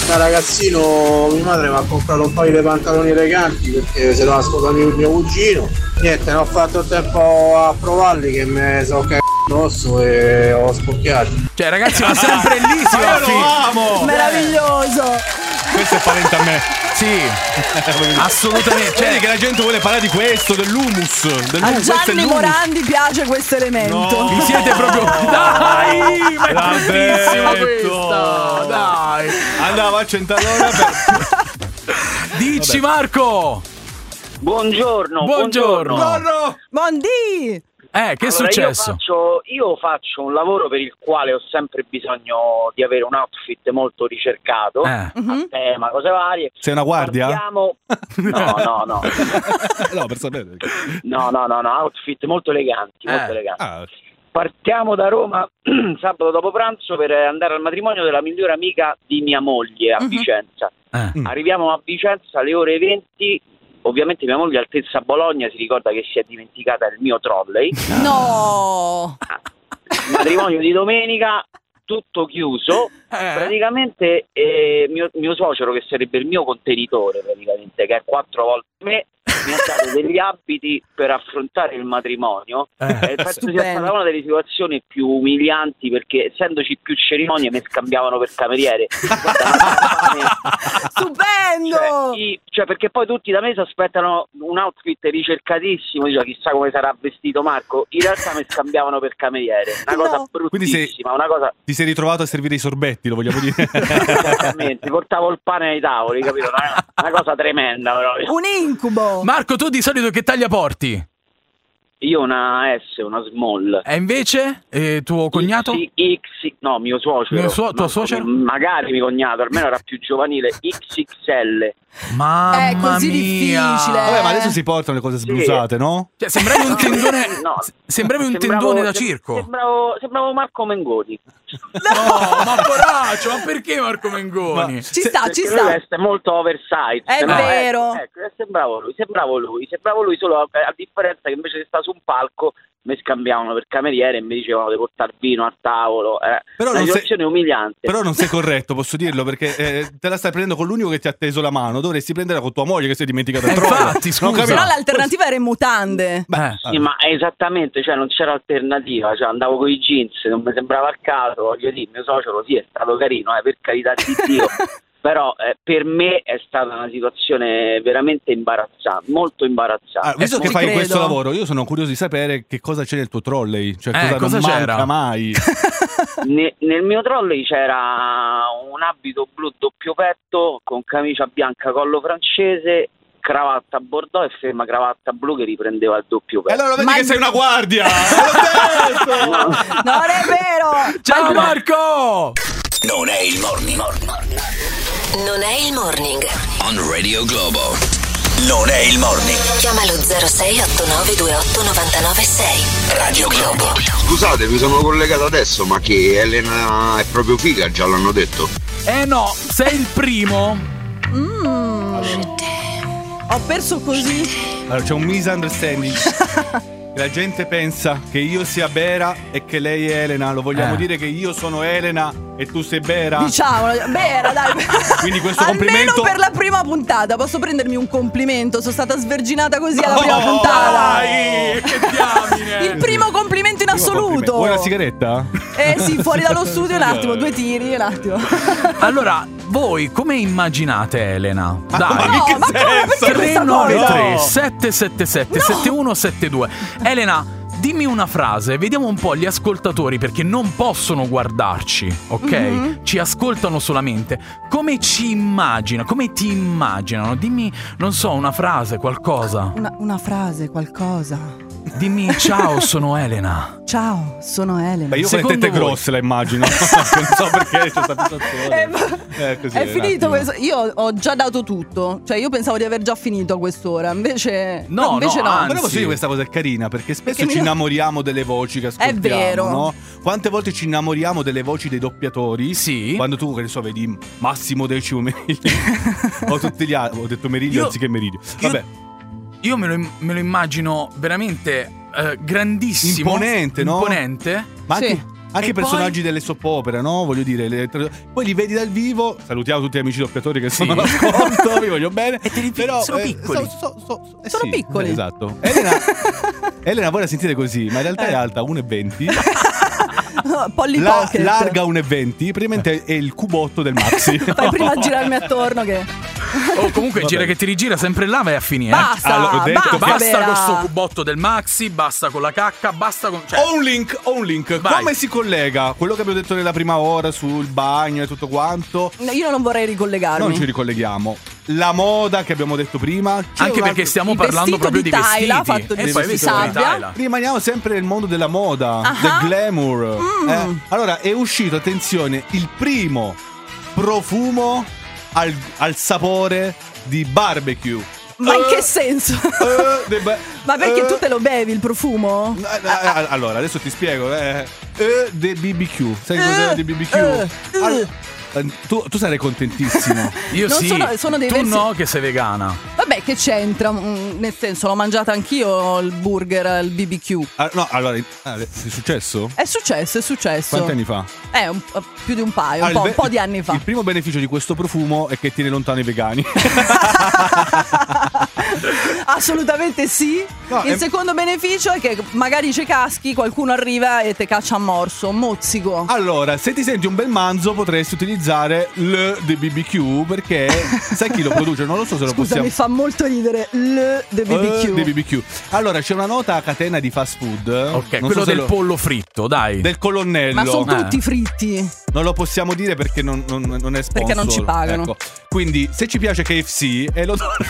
da ragazzino mia madre mi ha comprato un paio di pantaloni eleganti perché se lo ascolta mio, mio cugino. Niente, non ho fatto tempo a provarli che mi sono cagato addosso e ho spocchiato. Cioè ragazzi, ma sempre lì si va. Io lo amo! Meraviglioso! Questo è parente a me. Sì, assolutamente. Cioè, vedi che la gente vuole parlare di questo, dell'humus. dell'humus A Gianni Morandi piace questo elemento. No. Vi siete proprio. Dai! Ma è L'ha bruttissima detto. questa! Dai! Andava a Centallona per... Dici Marco! Buongiorno, Buongiorno! buongiorno. Buondì! Eh, che è Allora, successo? Io faccio, io faccio un lavoro per il quale ho sempre bisogno di avere un outfit molto ricercato, Eh. a tema, cose varie. Sei una guardia? Partiamo... No, no, no. No, per sapere. No, no, no, no, outfit molto eleganti, Eh. molto eleganti. Ah, Partiamo da Roma sabato dopo pranzo per andare al matrimonio della migliore amica di mia moglie a Mhm. Vicenza. Eh. Arriviamo a Vicenza alle ore venti. Ovviamente mia moglie altezza Bologna si ricorda che si è dimenticata il mio trolley. No! Matrimonio di domenica, tutto chiuso. Eh. Praticamente eh, mio, mio suocero, che sarebbe il mio contenitore, praticamente, che è quattro volte me, mi ha dato degli abiti per affrontare il matrimonio. Eh. E penso sia Stupendo. stata una delle situazioni più umilianti, perché essendoci più cerimonie mi scambiavano per cameriere. Guarda, ma- Stupendo! Cioè, i- cioè, perché poi tutti da me si aspettano un outfit ricercatissimo, dice chissà come sarà vestito Marco. In realtà mi scambiavano per cameriere, una cosa No. Quindi bruttissima, sei- una cosa Ti sei ritrovato a servire i sorbetti, lo vogliamo dire? esattamente, portavo il pane ai tavoli, capito? Una, una cosa tremenda proprio. Un incubo! Marco, tu di solito che taglia porti? Io una S, una small. E invece eh, tuo cognato? X, X, no, mio suocero. Mio suo- tuo Ma- suocero? Magari mio cognato, almeno era più giovanile, X X L. Mamma È così mia. difficile. Vabbè, ma adesso si portano le cose sblusate, no? Cioè, sembravi un tendone. No, s- sembravi un sembravo- tendone da sem- circo. Sembravo, sembravo Marco Mengoni. No, ma poraccio, ma perché Marco Mengoni? Ma- Ci sta, ci Perché lui sta. veste molto oversize. È no? vero. Ecco, ecco, sembravo lui, sembravo lui, sembravo lui solo a, a differenza che invece di stare su un palco mi scambiavano per cameriere e mi dicevano di portare vino al tavolo. Eh. Però Una non sei- situazione umiliante. Però non sei corretto, posso dirlo, perché eh, te la stai prendendo con l'unico che ti ha teso la mano. Dovresti prenderla con tua moglie che si è dimenticata il Eh, trono. infatti, Non scusa. capisco. Però l'alternativa era in mutande. Beh, Sì, ma esattamente, cioè non c'era alternativa, cioè andavo con i jeans, non mi sembrava il caso, voglio dire, mio suocero sì è stato carino, eh, per carità di Dio, però eh, per me è stata una situazione veramente imbarazzante, molto imbarazzante. Ah, visto Eh, che ci fai credo. questo lavoro, io sono curioso di sapere che cosa c'è nel tuo trolley. Cioè, Eh, cosa, cosa non c'era? manca mai. Ne- nel mio trolley c'era un abito blu doppio petto con camicia bianca collo francese, cravatta bordeaux e ferma cravatta blu che riprendeva il doppio E petto. allora vedi Ma- che sei una guardia! L'ho detto! Non è vero! ciao Marco! Non è il morning. Non è il morning. On Radio Globo. Non è il morning. Chiamalo zero sei otto nove due otto nove nove sei. Radio Globo. Scusate, mi sono collegato adesso, ma che Elena è proprio figa, già l'hanno detto. Eh no, sei il primo. Mm. Ho perso così. Allora, c'è un misunderstanding. La gente pensa che io sia Bera e che lei è Elena. Lo vogliamo Eh. dire che io sono Elena e tu sei Bera? Diciamolo. Beh, dai. Quindi questo Almeno complimento- per la prima puntata. Posso prendermi un complimento? Sono stata sverginata così alla Oh, prima puntata. Dai, che diamine. Il primo complimento in assoluto. Vuoi una sigaretta? Eh sì, fuori dallo studio un attimo, due tiri, un attimo. Allora, voi come immaginate Elena? Ma Dai. in che No, ma come? senso? Perché tre questa nove tre No. sette sette sette sette uno sette due. Elena, dimmi una frase, vediamo un po' gli ascoltatori perché non possono guardarci, ok? Mm-hmm. Ci ascoltano solamente. Come ci immagina? Come ti immaginano? Dimmi, non so, una frase, qualcosa. Una, una frase, qualcosa. Dimmi ciao, sono Elena. Ciao, sono Elena. Beh, io con le Secondo tette voi- grosse la immagino. Non so perché c'è questa situazione. Eh, ma- Eh, così, è un finito attimo. questo. Io ho già dato tutto. Cioè, io pensavo di aver già finito a quest'ora. Invece. No, invece no, no. anzi. Però posso dire questa cosa è carina perché spesso Perché ci mi- innamoriamo delle voci che ascoltiamo, vero. no? Quante volte ci innamoriamo delle voci dei doppiatori? Sì. Quando tu, che ne so, vedi Massimo Decimo Meridio o tutti gli altri, ho detto Meridio Io- anziché Meridio. io- Vabbè, Io me lo, im- me lo immagino veramente eh, grandissimo. Imponente, no? Imponente. ma anche, Sì. Anche E personaggi poi? delle soap opera, no? Voglio dire, le- poi li vedi dal vivo. Salutiamo tutti gli amici doppiatori che sono all'ascolto, vi voglio bene. E te li Però, sono eh, piccoli. so- so- so- eh Sono sì, piccoli. Esatto. Elena, Elena voi la sentite così, ma in realtà è alta uno e venti. Polly La, Pocket. larga uno e venti, praticamente è il cubotto del maxi. Fai prima a girarmi attorno che... Oh, comunque gira che ti rigira sempre là vai a finire. eh. Basta, Allora, ho detto basta, che- Basta Vera. con sto cubotto del maxi, basta con la cacca, basta con... Cioè, Ho un link, ho un link. Vai. Come si collega? Quello che abbiamo detto nella prima ora sul bagno e tutto quanto. No, io non vorrei ricollegarmi. Non ci ricolleghiamo. La moda che abbiamo detto prima. C'è anche un perché altro- stiamo Il parlando vestito proprio di di vestiti. Tyla, fatto di e poi vestiti vestito di sabbia. Tyla. Rimaniamo sempre nel mondo della moda, Ah. del glamour. Mm. Eh, Allora, è uscito, attenzione, il primo profumo al, al sapore di barbecue. Ma in Eh, che senso? eh, de- beh, Ma perché eh, tu te lo bevi il profumo? eh, eh, Allora, adesso ti spiego. Eh, eh, The B B Q. Sai cos'è Eh, The B B Q? eh, Allora, eh. eh, tu, tu sarai contentissimo. Io Non sì, sono- sono dei tu versi- no che sei vegana. Vabbè, che c'entra? Mm, Nel senso, l'ho mangiata anch'io il burger, il B B Q. Ah, no, allora, ah, è successo? È successo, è successo. Quanti anni fa? Eh, un- più di un paio, un, Ah, po', il un be- po' di anni fa. Il primo beneficio di questo profumo è che tiene lontano i vegani. Assolutamente sì. No, il è- secondo beneficio è che magari ci caschi, qualcuno arriva e te caccia a morso, mozzico. Allora, se ti senti un bel manzo potresti utilizzare il The B B Q perché sai chi lo produce? Non lo so se lo Scusa, possiamo. mi fa molto ridere il The B B Q. Eh, The B B Q. Allora, c'è una nota catena di fast food. Ok, non quello so se del lo- pollo fritto, dai. del colonnello. Ma sono Eh. tutti fritti. Non lo possiamo dire perché non, non- non è sponsor. Perché non ci pagano. Ecco. Quindi, se ci piace K F C è l'odore.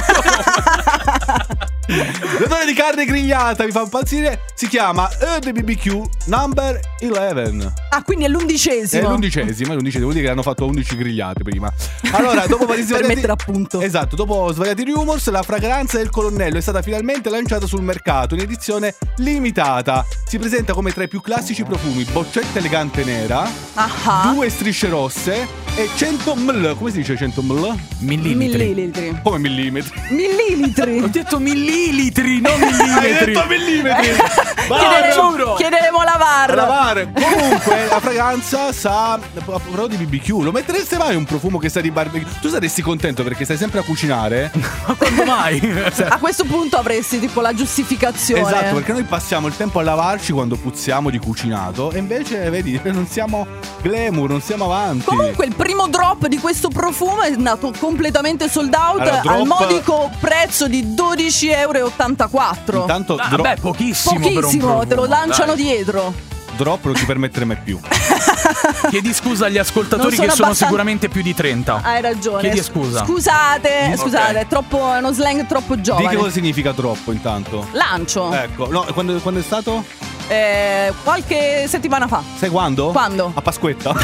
L'odore di carne grigliata mi fa impazzire. Si chiama eh, The B B Q Number undici. Ah, quindi è l'undicesimo. È l'undicesimo, è l'undicesimo, vuol dire che hanno fatto undici grigliate prima. Allora, dopo vari Per svariati- mettere a punto. Esatto, dopo svariati rumors, la fragranza del colonnello è stata finalmente lanciata sul mercato in edizione limitata. Si presenta come tra i più classici profumi: boccetta elegante nera, Ah, due strisce rosse e cento millilitri. Come si dice cento millilitri? Millimetri. millilitri. Come millimetri? Millilitri. Ho detto millilitri, non Hai millimetri. detto millimetri! Vai, Chiederemo, giuro. chiederemo la V A R. La V A R. Comunque la fragranza sa però di B B Q. Lo mettereste mai un profumo che sa di barbecue? Tu saresti contento perché stai sempre a cucinare? Ma quando mai? A questo punto avresti tipo la giustificazione. Esatto, perché noi passiamo il tempo a lavarci quando puzziamo di cucinato e invece, vedi, non siamo glamour, non siamo avanti. Comunque il primo drop di questo profumo è andato completamente sold out Allora, drop- al modico prezzo di dodici virgola ottantaquattro euro. Intanto Ah, dro- beh, pochissimo, per un Pochissimo, profumo, te lo lanciano dai. dietro. drop non ci permettere mai più. Chiedi scusa agli ascoltatori Non sono che sono abbastanza- sicuramente più di trenta. Hai ragione. Chiedi scusa. Scusate, Ok. scusate, è troppo è uno slang troppo Di che giovane. cosa significa troppo intanto? Lancio. Ecco, no, quando, quando è stato? Eh, qualche settimana fa. Sai quando? Quando? A Pasquetta.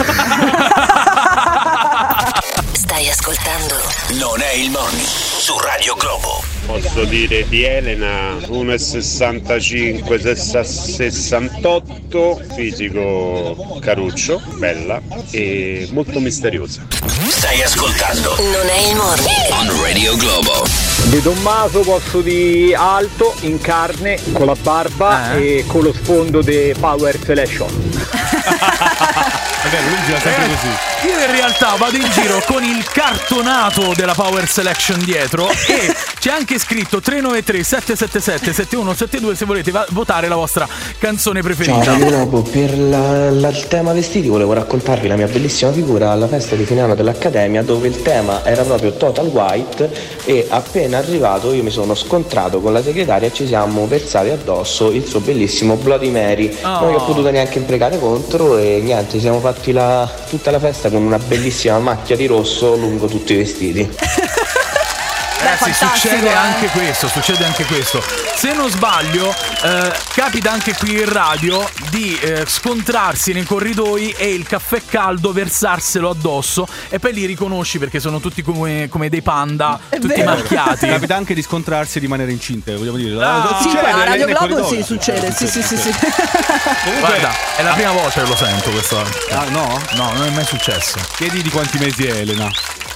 Stai ascoltando Non è il morning su Radio Globo. Posso dire di Elena, uno virgola sessantacinque sessantotto, fisico caruccio, bella e molto misteriosa. Stai ascoltando Non è il morning. On Radio Globo. Di Tommaso posso dire alto, in carne, con la barba Eh? e con lo sfondo di Power Selection. Vabbè, lui gira sempre Eh, così. Io in realtà vado in giro con il cartonato della Power Selection dietro e c'è anche scritto tre nove tre sette sette sette sette uno sette due se volete va- votare la vostra canzone Ciao preferita. Radio Globo, per la- la- il tema vestiti volevo raccontarvi la mia bellissima figura alla festa di fine anno dell'Accademia, dove il tema era proprio Total White e appena arrivato io mi sono scontrato con la segretaria e ci siamo versati addosso il suo bellissimo Bloody Mary. Oh. Non gli ho potuto neanche imprecare contro e niente, ci siamo fatti la- tutta la festa con una bellissima macchia di rosso lungo tutti i vestiti. Ragazzi, fantastico, succede eh. anche questo, succede anche questo. Se non sbaglio, eh, capita anche qui in radio di eh, scontrarsi nei corridoi e il caffè caldo versarselo addosso e poi li riconosci perché sono tutti come, come dei panda, È tutti vero. macchiati. Capita anche di scontrarsi e rimanere incinte, vogliamo dire. No. Sì, Succede a nei- Radio nei Globo corridoi. sì, succede. Sì, sì, sì, sì. Guarda, è la prima volta che lo sento questo. Ah, no? No, non è mai successo. Chiedi di quanti mesi è Elena.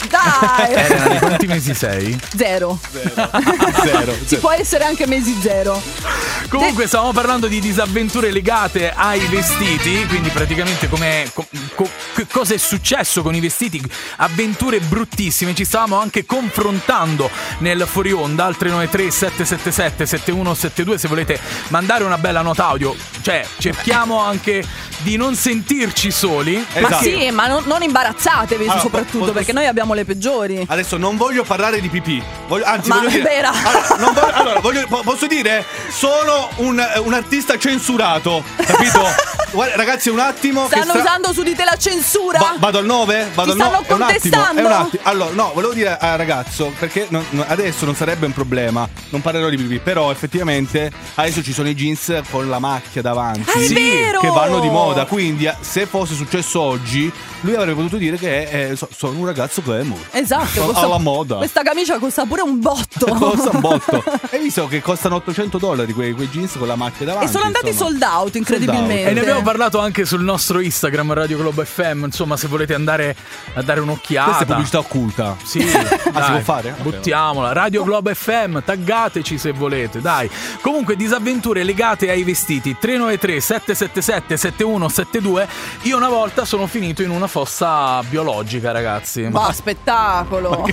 Dai! Elena, di quanti mesi sei? Zero. Zero. Zero. Si può essere anche mesi zero. Comunque stavamo parlando di disavventure legate ai vestiti, quindi praticamente come co, co, cosa è successo con i vestiti, avventure bruttissime. Ci stavamo anche confrontando nel fuori onda al tre nove tre sette sette sette sette uno sette due se volete mandare una bella nota audio. Cioè, cerchiamo anche di non sentirci soli. Ma sì, ma non, non imbarazzatevi Allora, soprattutto posso- perché noi abbiamo le peggiori. Adesso non voglio parlare di pipì. Voglio, anzi, Ma voglio dire. vera. Allora, non voglio- allora, voglio- po- posso dire? Sono un, un artista censurato. Capito? Guarda, ragazzi, un attimo. che Stanno stra- usando su di te la censura? Va- vado al nove? Vado Ti al nove? stanno È un attimo, contestando? è un attimo. Allora, no, volevo dire al ragazzo, perché non- non- adesso non sarebbe un problema, non parlerò di pipì, però effettivamente adesso ci sono i jeans con la macchia davanti. Ah, è Sì, vero! che vanno di moda, quindi eh, se fosse successo oggi, lui avrebbe potuto dire che eh, so- sono un ragazzo glamour. Esatto, Sono costa- alla moda. Questa camicia costa pure un botto. Costa un botto. Hai visto che costano ottocento dollari quei, quei jeans con la macchia davanti? E sono andati insomma. sold out, incredibilmente. E ne abbiamo parlato anche sul nostro Instagram Radio Globo F M. Insomma, se volete andare a dare un'occhiata. Questa è pubblicità occulta. Sì, Ah, si può dai, fare? Ok. buttiamola. Radio Globo F M, taggateci se volete, dai. Comunque, disavventure legate ai vestiti. tre nove tre sette sette sette sette uno sette due. Io una volta sono finito in una fossa biologica, ragazzi. Ma spettacolo.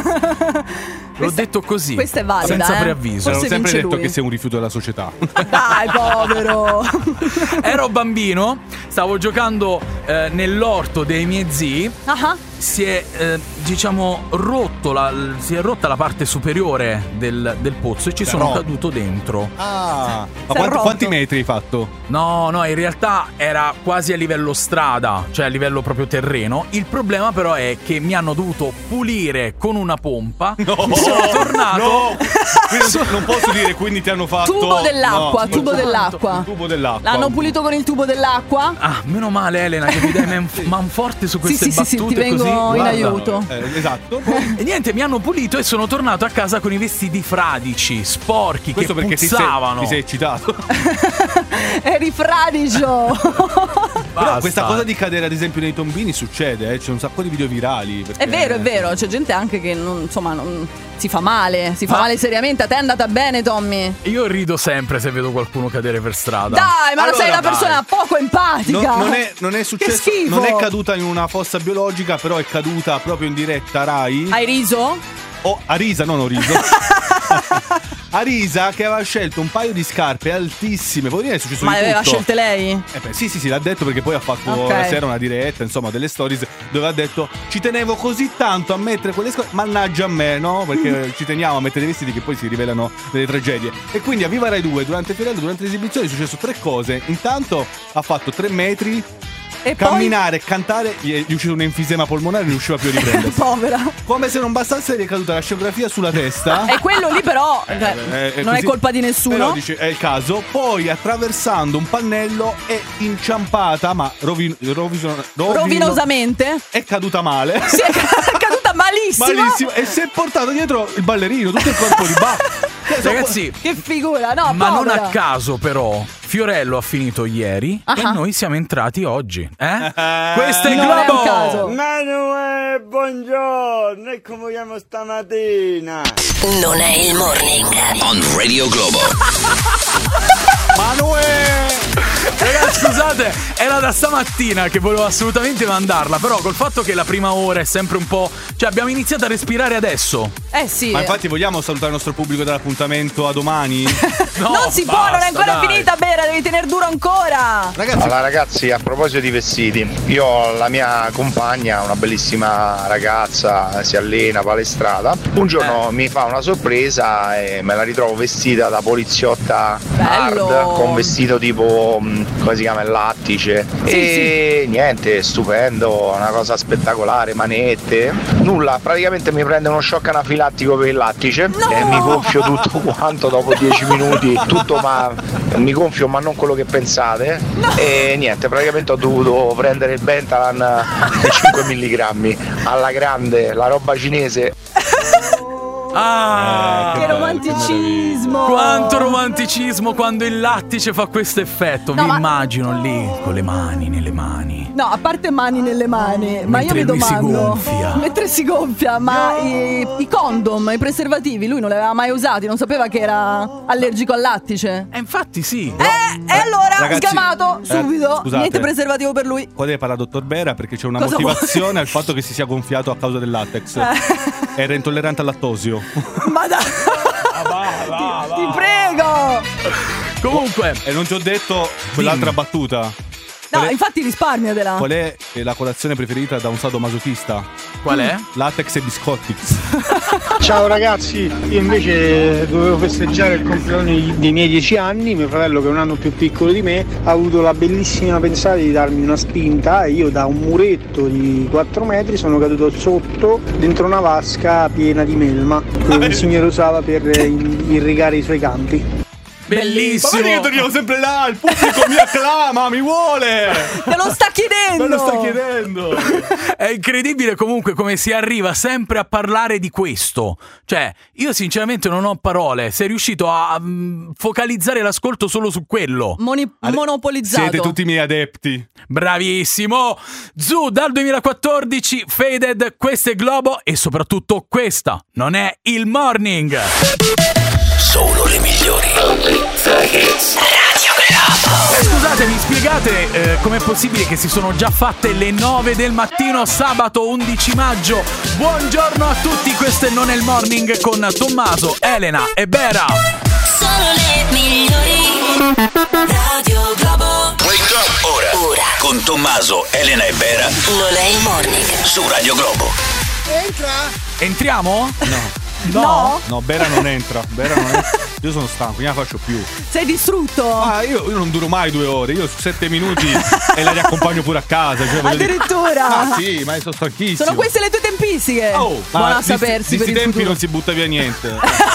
L'ho detto così. questa è valida, senza eh. preavviso. Hanno Forse sempre vince detto lui. che sei un rifiuto della società. Dai, povero. Ero bambino, stavo giocando eh, nell'orto dei miei zii. Ah, Si è, eh, diciamo, rotto la, si è rotta la parte superiore del, del pozzo e ci sono Però- caduto dentro. Ah, ma è quanti, rotto. quanti metri hai fatto? No, no, in realtà era quasi a livello strada, cioè a livello proprio terreno. Il problema però è che mi hanno dovuto pulire con una pompa. No, sono tornato. No, quindi non- non posso dire, quindi ti hanno fatto. Tubo dell'acqua, No, tubo non- dell'acqua. il tubo dell'acqua. L'hanno pulito con il tubo dell'acqua? Ah, meno male Elena che mi dai man, manforte su Sì, queste sì, sì, sì, battute ti vengo così. in Guarda. aiuto. Eh, esatto. E niente, mi hanno pulito e sono tornato a casa con i vestiti fradici, sporchi, Questo che perché ti sei, puzzavano. ti sei eccitato. Eri fradicio. Però questa cosa di cadere ad esempio nei tombini succede, eh? C'è un sacco di video virali. perché- È vero, è vero, c'è gente anche che non, insomma, non, si fa male, si fa Ma- male seriamente. A te è andata bene, Tommy? Io rido sempre se vedo qualcuno cadere per strada. Dai, ma Allora, sei una dai. persona poco empatica. Non, non è, non è successo, Che schifo. non è caduta in una fossa biologica, però è caduta proprio in diretta Rai. Hai riso? Oh, a Risa, non ho riso. A Risa che aveva scelto un paio di scarpe altissime. Vuol dire che è successo Ma di le aveva tutto. scelte lei? Eh beh, sì, sì, sì, l'ha detto perché poi ha fatto Ok. la sera una diretta, insomma, delle stories dove ha detto ci tenevo così tanto a mettere quelle scarpe, mannaggia a me, no? Perché ci teniamo a mettere dei vestiti che poi si rivelano delle tragedie. E quindi a Viva Rai due, durante il Fiorello, durante l'esibizione, è successo tre cose. Intanto ha fatto tre metri. E Camminare e cantare, gli è uscito un enfisema polmonare e non riusciva più a riprendersi. poi? Povera. Come se non bastasse, gli è caduta la scenografia sulla testa. E quello lì però cioè, Eh, eh, non è così. colpa di nessuno. Però dice, è il caso. Poi attraversando un pannello è inciampata, ma rovin- rovison- rovino- Rovinosamente. è caduta male. Si è caduta malissimo. Malissimo. E si è portato dietro il ballerino, tutto il corpo di ba. Ragazzi, Che figura, no, ma non povera. a caso però Fiorello ha finito ieri Ah. e noi siamo entrati oggi. Eh? Questo è Non è un Globo. caso. Manuel, buongiorno, e come vogliamo stamattina? Non è il morning. On Radio Globo. Manuel! Ragazzi, scusate, era da stamattina che volevo assolutamente mandarla, però col fatto che la prima ora è sempre un po', cioè abbiamo iniziato a respirare adesso. Eh sì. Ma infatti vogliamo salutare il nostro pubblico dall'appuntamento a domani? No, non si può, basta, non è ancora dai. finita, Bera, devi tenere duro ancora. Ragazzi, Allora ragazzi, a proposito di vestiti, io ho la mia compagna, una bellissima ragazza, si allena pallestrata. Un giorno Eh. mi fa una sorpresa e me la ritrovo vestita da poliziotta Bello. hard, con vestito tipo, mh, come si chiama, il lattice. Sì, e niente, stupendo, una cosa spettacolare, manette. Nulla, praticamente mi prende uno shock anafilattico per il lattice No. e mi gonfio tutto quanto dopo dieci minuti, tutto ma mi gonfio ma non quello che pensate. E niente, praticamente ho dovuto prendere il Bentalan cinque milligrammi alla grande, la roba cinese. Ah, Che romanticismo. quanto romanticismo quando il lattice fa questo effetto. No, Vi ma- immagino lì con le mani nelle mani. No, a parte mani nelle mani, ma io mi lui si domando, gonfia. mentre si gonfia, ma i, i condom, i preservativi, lui non li aveva mai usati, non sapeva che era allergico al lattice. E infatti sì. Eh, e allora, Ragazzi, sgamato, eh, subito, scusate. niente preservativo per lui. Qua deve parlare dottor Bera perché c'è una Cosa motivazione al fatto che si sia gonfiato a causa del latex. Eh. Era intollerante al lattosio. Ma dai, ti, ti prego. Comunque, e non ti ho detto quell'altra battuta. No, Qual è, infatti risparmiatela. qual è la colazione preferita da un sadomasochista? Qual è? Latex e biscottix. Ciao ragazzi, io invece dovevo festeggiare il compleanno dei miei dieci anni, mio fratello che è un anno più piccolo di me ha avuto la bellissima pensata di darmi una spinta e io da un muretto di quattro metri sono caduto sotto dentro una vasca piena di melma che il signore usava per irrigare i suoi campi. Bellissimo. Ma io torniamo sempre là, il pubblico mi acclama, mi vuole. Te lo sta chiedendo. Me lo sta chiedendo. È incredibile comunque come si arriva sempre a parlare di questo. Cioè, io sinceramente non ho parole. Sei riuscito a um, focalizzare l'ascolto solo su quello. Moni- monopolizzato. Siete tutti i miei adepti. Bravissimo. Zu dal duemilaquattordici, Faded, questo è Globo e soprattutto questa non è il Morning. Solo le migliori Radio Globo. Eh, scusate, mi spiegate eh, com'è possibile che si sono già fatte le nove del mattino sabato undici maggio? Buongiorno a tutti, questo è Non è il Morning con Tommaso, Elena e Bera. Solo le migliori Radio Globo. Wake up ora. Ora con Tommaso, Elena e Bera. Non è il Morning Su Radio Globo. Entra? Entriamo? No. No? No, Bera non entra. Bera non entra. Io sono stanco, non la faccio più. Sei distrutto. Ah, io, io non duro mai due ore. Io su sette minuti e la riaccompagno pure a casa. Cioè, voglio dire- Addirittura. Ah, sì, ma io sono stanchissimo. Sono queste le tue tempistiche. Oh, Buona ma a di- sapersi di per sti il tempi futuro. non si butta via niente.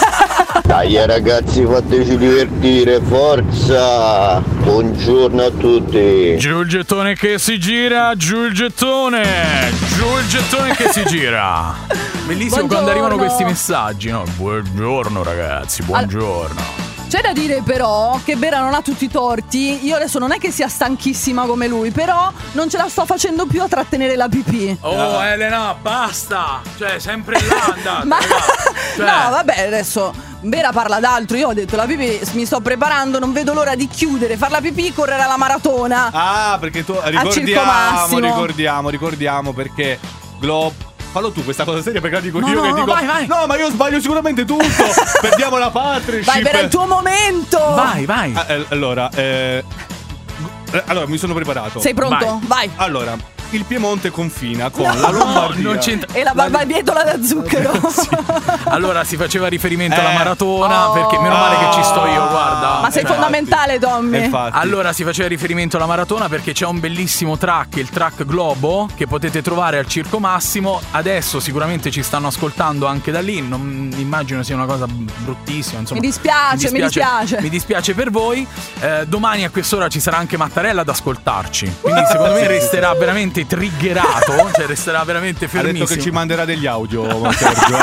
Dai ragazzi, fateci divertire, forza! Buongiorno a tutti! Giù il gettone che si gira, giù il gettone, giù il gettone che si gira. Bellissimo Buongiorno. quando arrivano questi messaggi, no? Buongiorno ragazzi, buongiorno. C'è da dire però che Bera non ha tutti i torti. Io adesso non è che sia stanchissima come lui, però non ce la sto facendo più a trattenere la pipì. Oh Elena, basta! Cioè, sempre là andate. Ma Cioè- no, vabbè, adesso Bera parla d'altro. Io ho detto la pipì, mi sto preparando, non vedo l'ora di chiudere, far la pipì, correre alla maratona. Ah, perché tu Circo ricordiamo, Massimo. ricordiamo, ricordiamo perché Globo. Fallo tu questa cosa seria perché la dico No, io no, che no, dico. vai, vai. No, ma io sbaglio sicuramente tutto. Perdiamo la partnership. Vai, Bera, è il tuo momento. Vai, vai. Ah, eh, allora, eh, eh, allora mi sono preparato. Sei pronto? Vai. Allora, il Piemonte confina con No. la Lombardia. Non c'entra. E la barbabietola da zucchero. Allora si faceva riferimento Eh. alla maratona, Oh. perché meno male che ci sto io, guarda. Ma sei Infatti. fondamentale, Tommy. Eh, infatti. Allora si faceva riferimento alla maratona perché c'è un bellissimo track, il track Globo, che potete trovare al Circo Massimo. Adesso sicuramente ci stanno ascoltando anche da lì, non immagino sia una cosa bruttissima, insomma. Mi dispiace, mi dispiace. Mi dispiace per voi. Eh, domani a quest'ora ci sarà anche Mattarella ad ascoltarci. Quindi secondo me resterà veramente triggerato, cioè resterà veramente Ha fermissimo. detto che ci manderà degli audio, Sergio.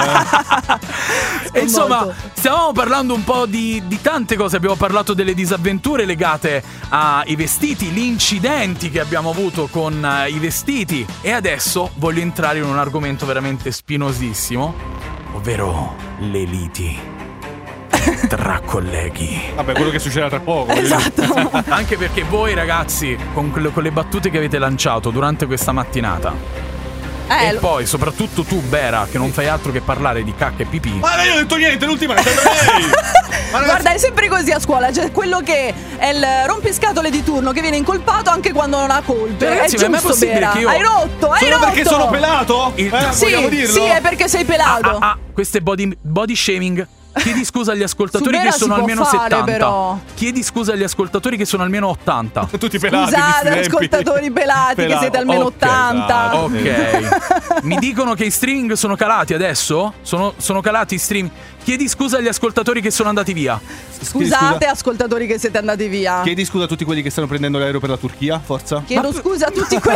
Eh. E insomma, Molto. stavamo parlando un po' di, di tante cose. Abbiamo parlato delle disavventure legate ai vestiti, gli incidenti che abbiamo avuto con eh, i vestiti. E adesso voglio entrare in un argomento veramente spinosissimo, ovvero le liti tra colleghi. Vabbè, quello che succederà tra poco. Esatto. Anche perché voi ragazzi, con, quello- con le battute che avete lanciato durante questa mattinata, Eh, e lo- poi soprattutto tu Bera, che non fai altro che parlare di cacca e pipì. Ma io non ho detto niente, l'ultima è stata lei. Ma ragazzi, Guarda, è sempre così a scuola. C'è quello che è il rompiscatole di turno che viene incolpato anche quando non ha colpe. Ragazzi, è ma è mai giusto, possibile Bera. che io- Hai rotto, hai solo rotto. perché sono pelato? Il- Eh, Sì, vogliamo dirlo? sì, è perché sei pelato. Ah, ah, questo è body, body shaming. Chiedi scusa agli ascoltatori Su che Bera sono si può almeno fare, settanta. però. Chiedi scusa agli ascoltatori che sono almeno ottanta. Tutti pelati. di Scusate, sti tempi. ascoltatori pelati, che Pelati. siete almeno Ok, ottanta. esatto. Ok. Mi dicono che i string sono calati adesso? Sono, sono calati i string. Chiedi scusa agli ascoltatori che sono andati via. Scusate, ascoltatori che siete andati via. Chiedi scusa a tutti quelli che stanno prendendo l'aereo per la Turchia, forza. Chiedo scusa a tutti quelli.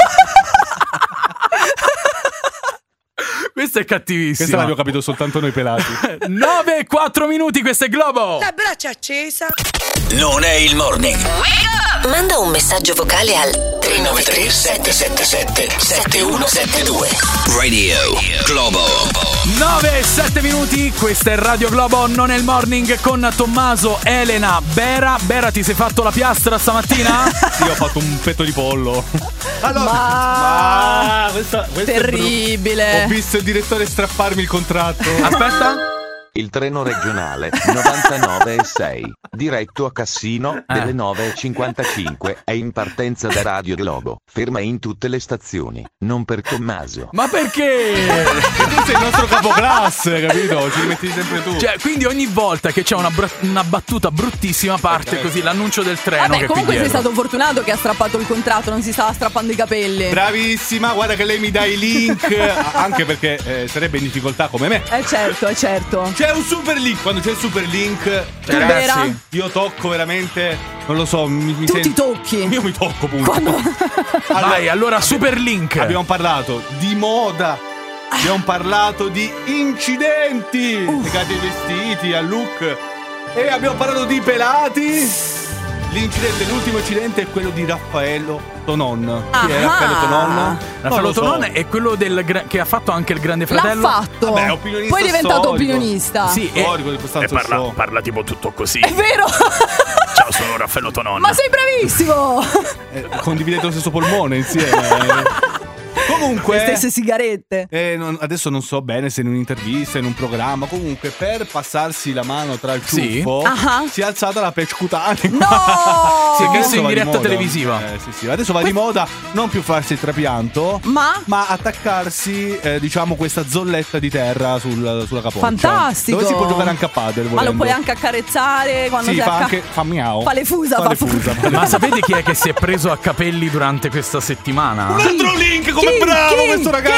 Questo è cattivissimo. Questa l'abbiamo capito soltanto noi pelati. nove e quattro minuti, questo è Globo. La braccia accesa. Non è il Morning Manda un messaggio vocale al tre nove tre sette sette sette sette uno sette due. Radio Globo. nove e sette minuti, questa è Radio Globo, non è il morning con Tommaso, Elena, Bera. Bera, ti sei fatto la piastra stamattina? Sì, ho fatto un petto di pollo. Allora, ma... ma questa, questa terribile. Ho visto il direttore strapparmi il contratto. Aspetta. Il treno regionale novantanove e sei, diretto a Cassino, Eh. delle nove e cinquantacinque, è in partenza da Radio Globo. Ferma in tutte le stazioni, non per Tommaso. Ma perché? Tu sei il nostro capoclasse, capito? Ci rimetti sempre tu. Cioè, quindi ogni volta che c'è una, br- una battuta bruttissima parte così l'annuncio del treno. Vabbè, che comunque qui sei dietro. stato fortunato che ha strappato il contratto, non si stava strappando i capelli. Bravissima, guarda che lei mi dà i link, anche perché eh, sarebbe in difficoltà come me. Eh certo, eh certo. C'è un super link, quando c'è il super link, Tu, Bera? io tocco veramente, non lo so, mi, mi Tu sento- ti tocchi. Io mi tocco, punto. Quando... Vai, allora super link. Abbiamo parlato di moda, abbiamo parlato di incidenti legati ai vestiti, al look, e abbiamo parlato di pelati. L'incidente, l'ultimo incidente è quello di Raffaello Tonon. Chi è Ah. Raffaello Tonon? Non Raffaello lo so. Tonon è quello del gra- che ha fatto anche il Grande L'ha Fratello. fatto. Vabbè, opinionista Poi è diventato storico. opinionista. Sì, e, Storico di Costanzo e parla, Show. parla tipo tutto così. È vero. Ciao, sono Raffaello Tonon. Ma sei bravissimo. Eh, condividete lo stesso polmone insieme. Comunque, Le stesse sigarette. eh, non- adesso non so bene se in un'intervista, in un programma, comunque per passarsi la mano tra il Sì. ciuffo Ah. si è alzata la patch cutanea. No! Si è Adesso messo in va di diretta moda. televisiva. Eh, sì, sì. Adesso va di moda non più farsi il trapianto, Ma? ma attaccarsi, eh, diciamo, questa zolletta di terra sul- sulla capoccia. Fantastico. Dove si può giocare anche a padel, Ma lo volendo. puoi anche accarezzare quando Sì, sei fa a ca- anche fa miau. Fa le fusa, fa fa le fu- fusa. fa le Ma fusa. sapete chi è che si è preso a capelli durante questa settimana? Un altro link, come Chi? bravo Chi? questo ragazzo!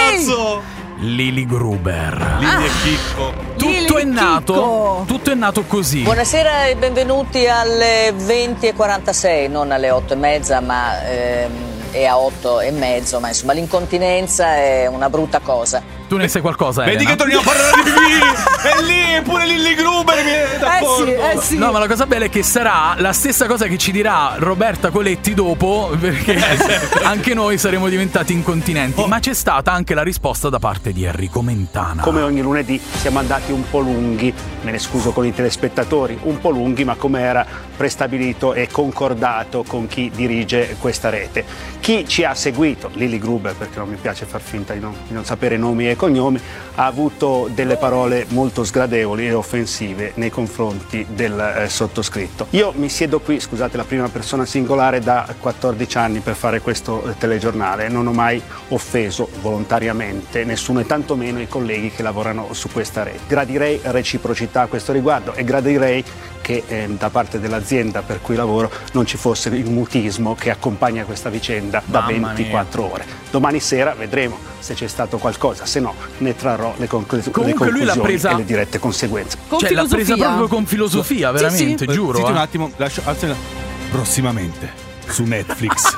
Lily Gruber. Lily e Chicco. Tutto è Lily nato, Chicco. tutto è nato così. Buonasera e benvenuti alle venti e quarantasei, non alle otto e mezza, ma ehm, è a otto e mezzo, ma insomma l'incontinenza è una brutta cosa. Tu ne sai qualcosa, Vedi Elena? che torniamo a parlare di me! È lì, pure Lily Gruber mi è d'accordo. Eh sì, eh sì. No, ma la cosa bella è che sarà la stessa cosa che ci dirà Roberta Coletti dopo, perché anche noi saremo diventati incontinenti. Ma c'è stata anche la risposta da parte di Enrico Mentana. Come ogni lunedì siamo andati un po' lunghi, me ne scuso con i telespettatori, un po' lunghi, ma come era prestabilito e concordato con chi dirige questa rete. Chi ci ha seguito, Lily Gruber, perché non mi piace far finta di non, di non sapere nomi e cognomi, ha avuto delle parole molto sgradevoli e offensive nei confronti del eh, sottoscritto. Io mi siedo qui, scusate la prima persona singolare, da quattordici anni per fare questo eh, telegiornale. Non ho mai offeso volontariamente nessuno e tantomeno i colleghi che lavorano su questa rete. Gradirei reciprocità a questo riguardo e gradirei che eh, da parte dell'azienda per cui lavoro non ci fosse il mutismo che accompagna questa vicenda da Mamma ventiquattro ore. Domani sera vedremo se c'è stato qualcosa, se no ne trarrò le, conclu- le Comunque lui l'ha conclusioni presa- e le dirette conseguenze. Con Cioè, l'ha filosofia. presa proprio con filosofia, Sì, veramente, sì. giuro. Zitti eh. un attimo, lascio, alzo- prossimamente su Netflix.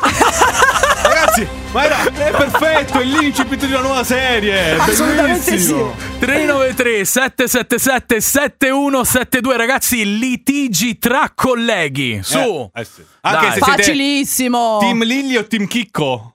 Ragazzi, ma era, è perfetto, è l'incipit di una nuova serie. È Assolutamente bellissimo. tre nove tre sette sette sette sette uno sette due. Ragazzi, litigi tra colleghi. Su. Eh, eh sì. Anche Dai. se siete Facilissimo. Team Lily o Team Chicco?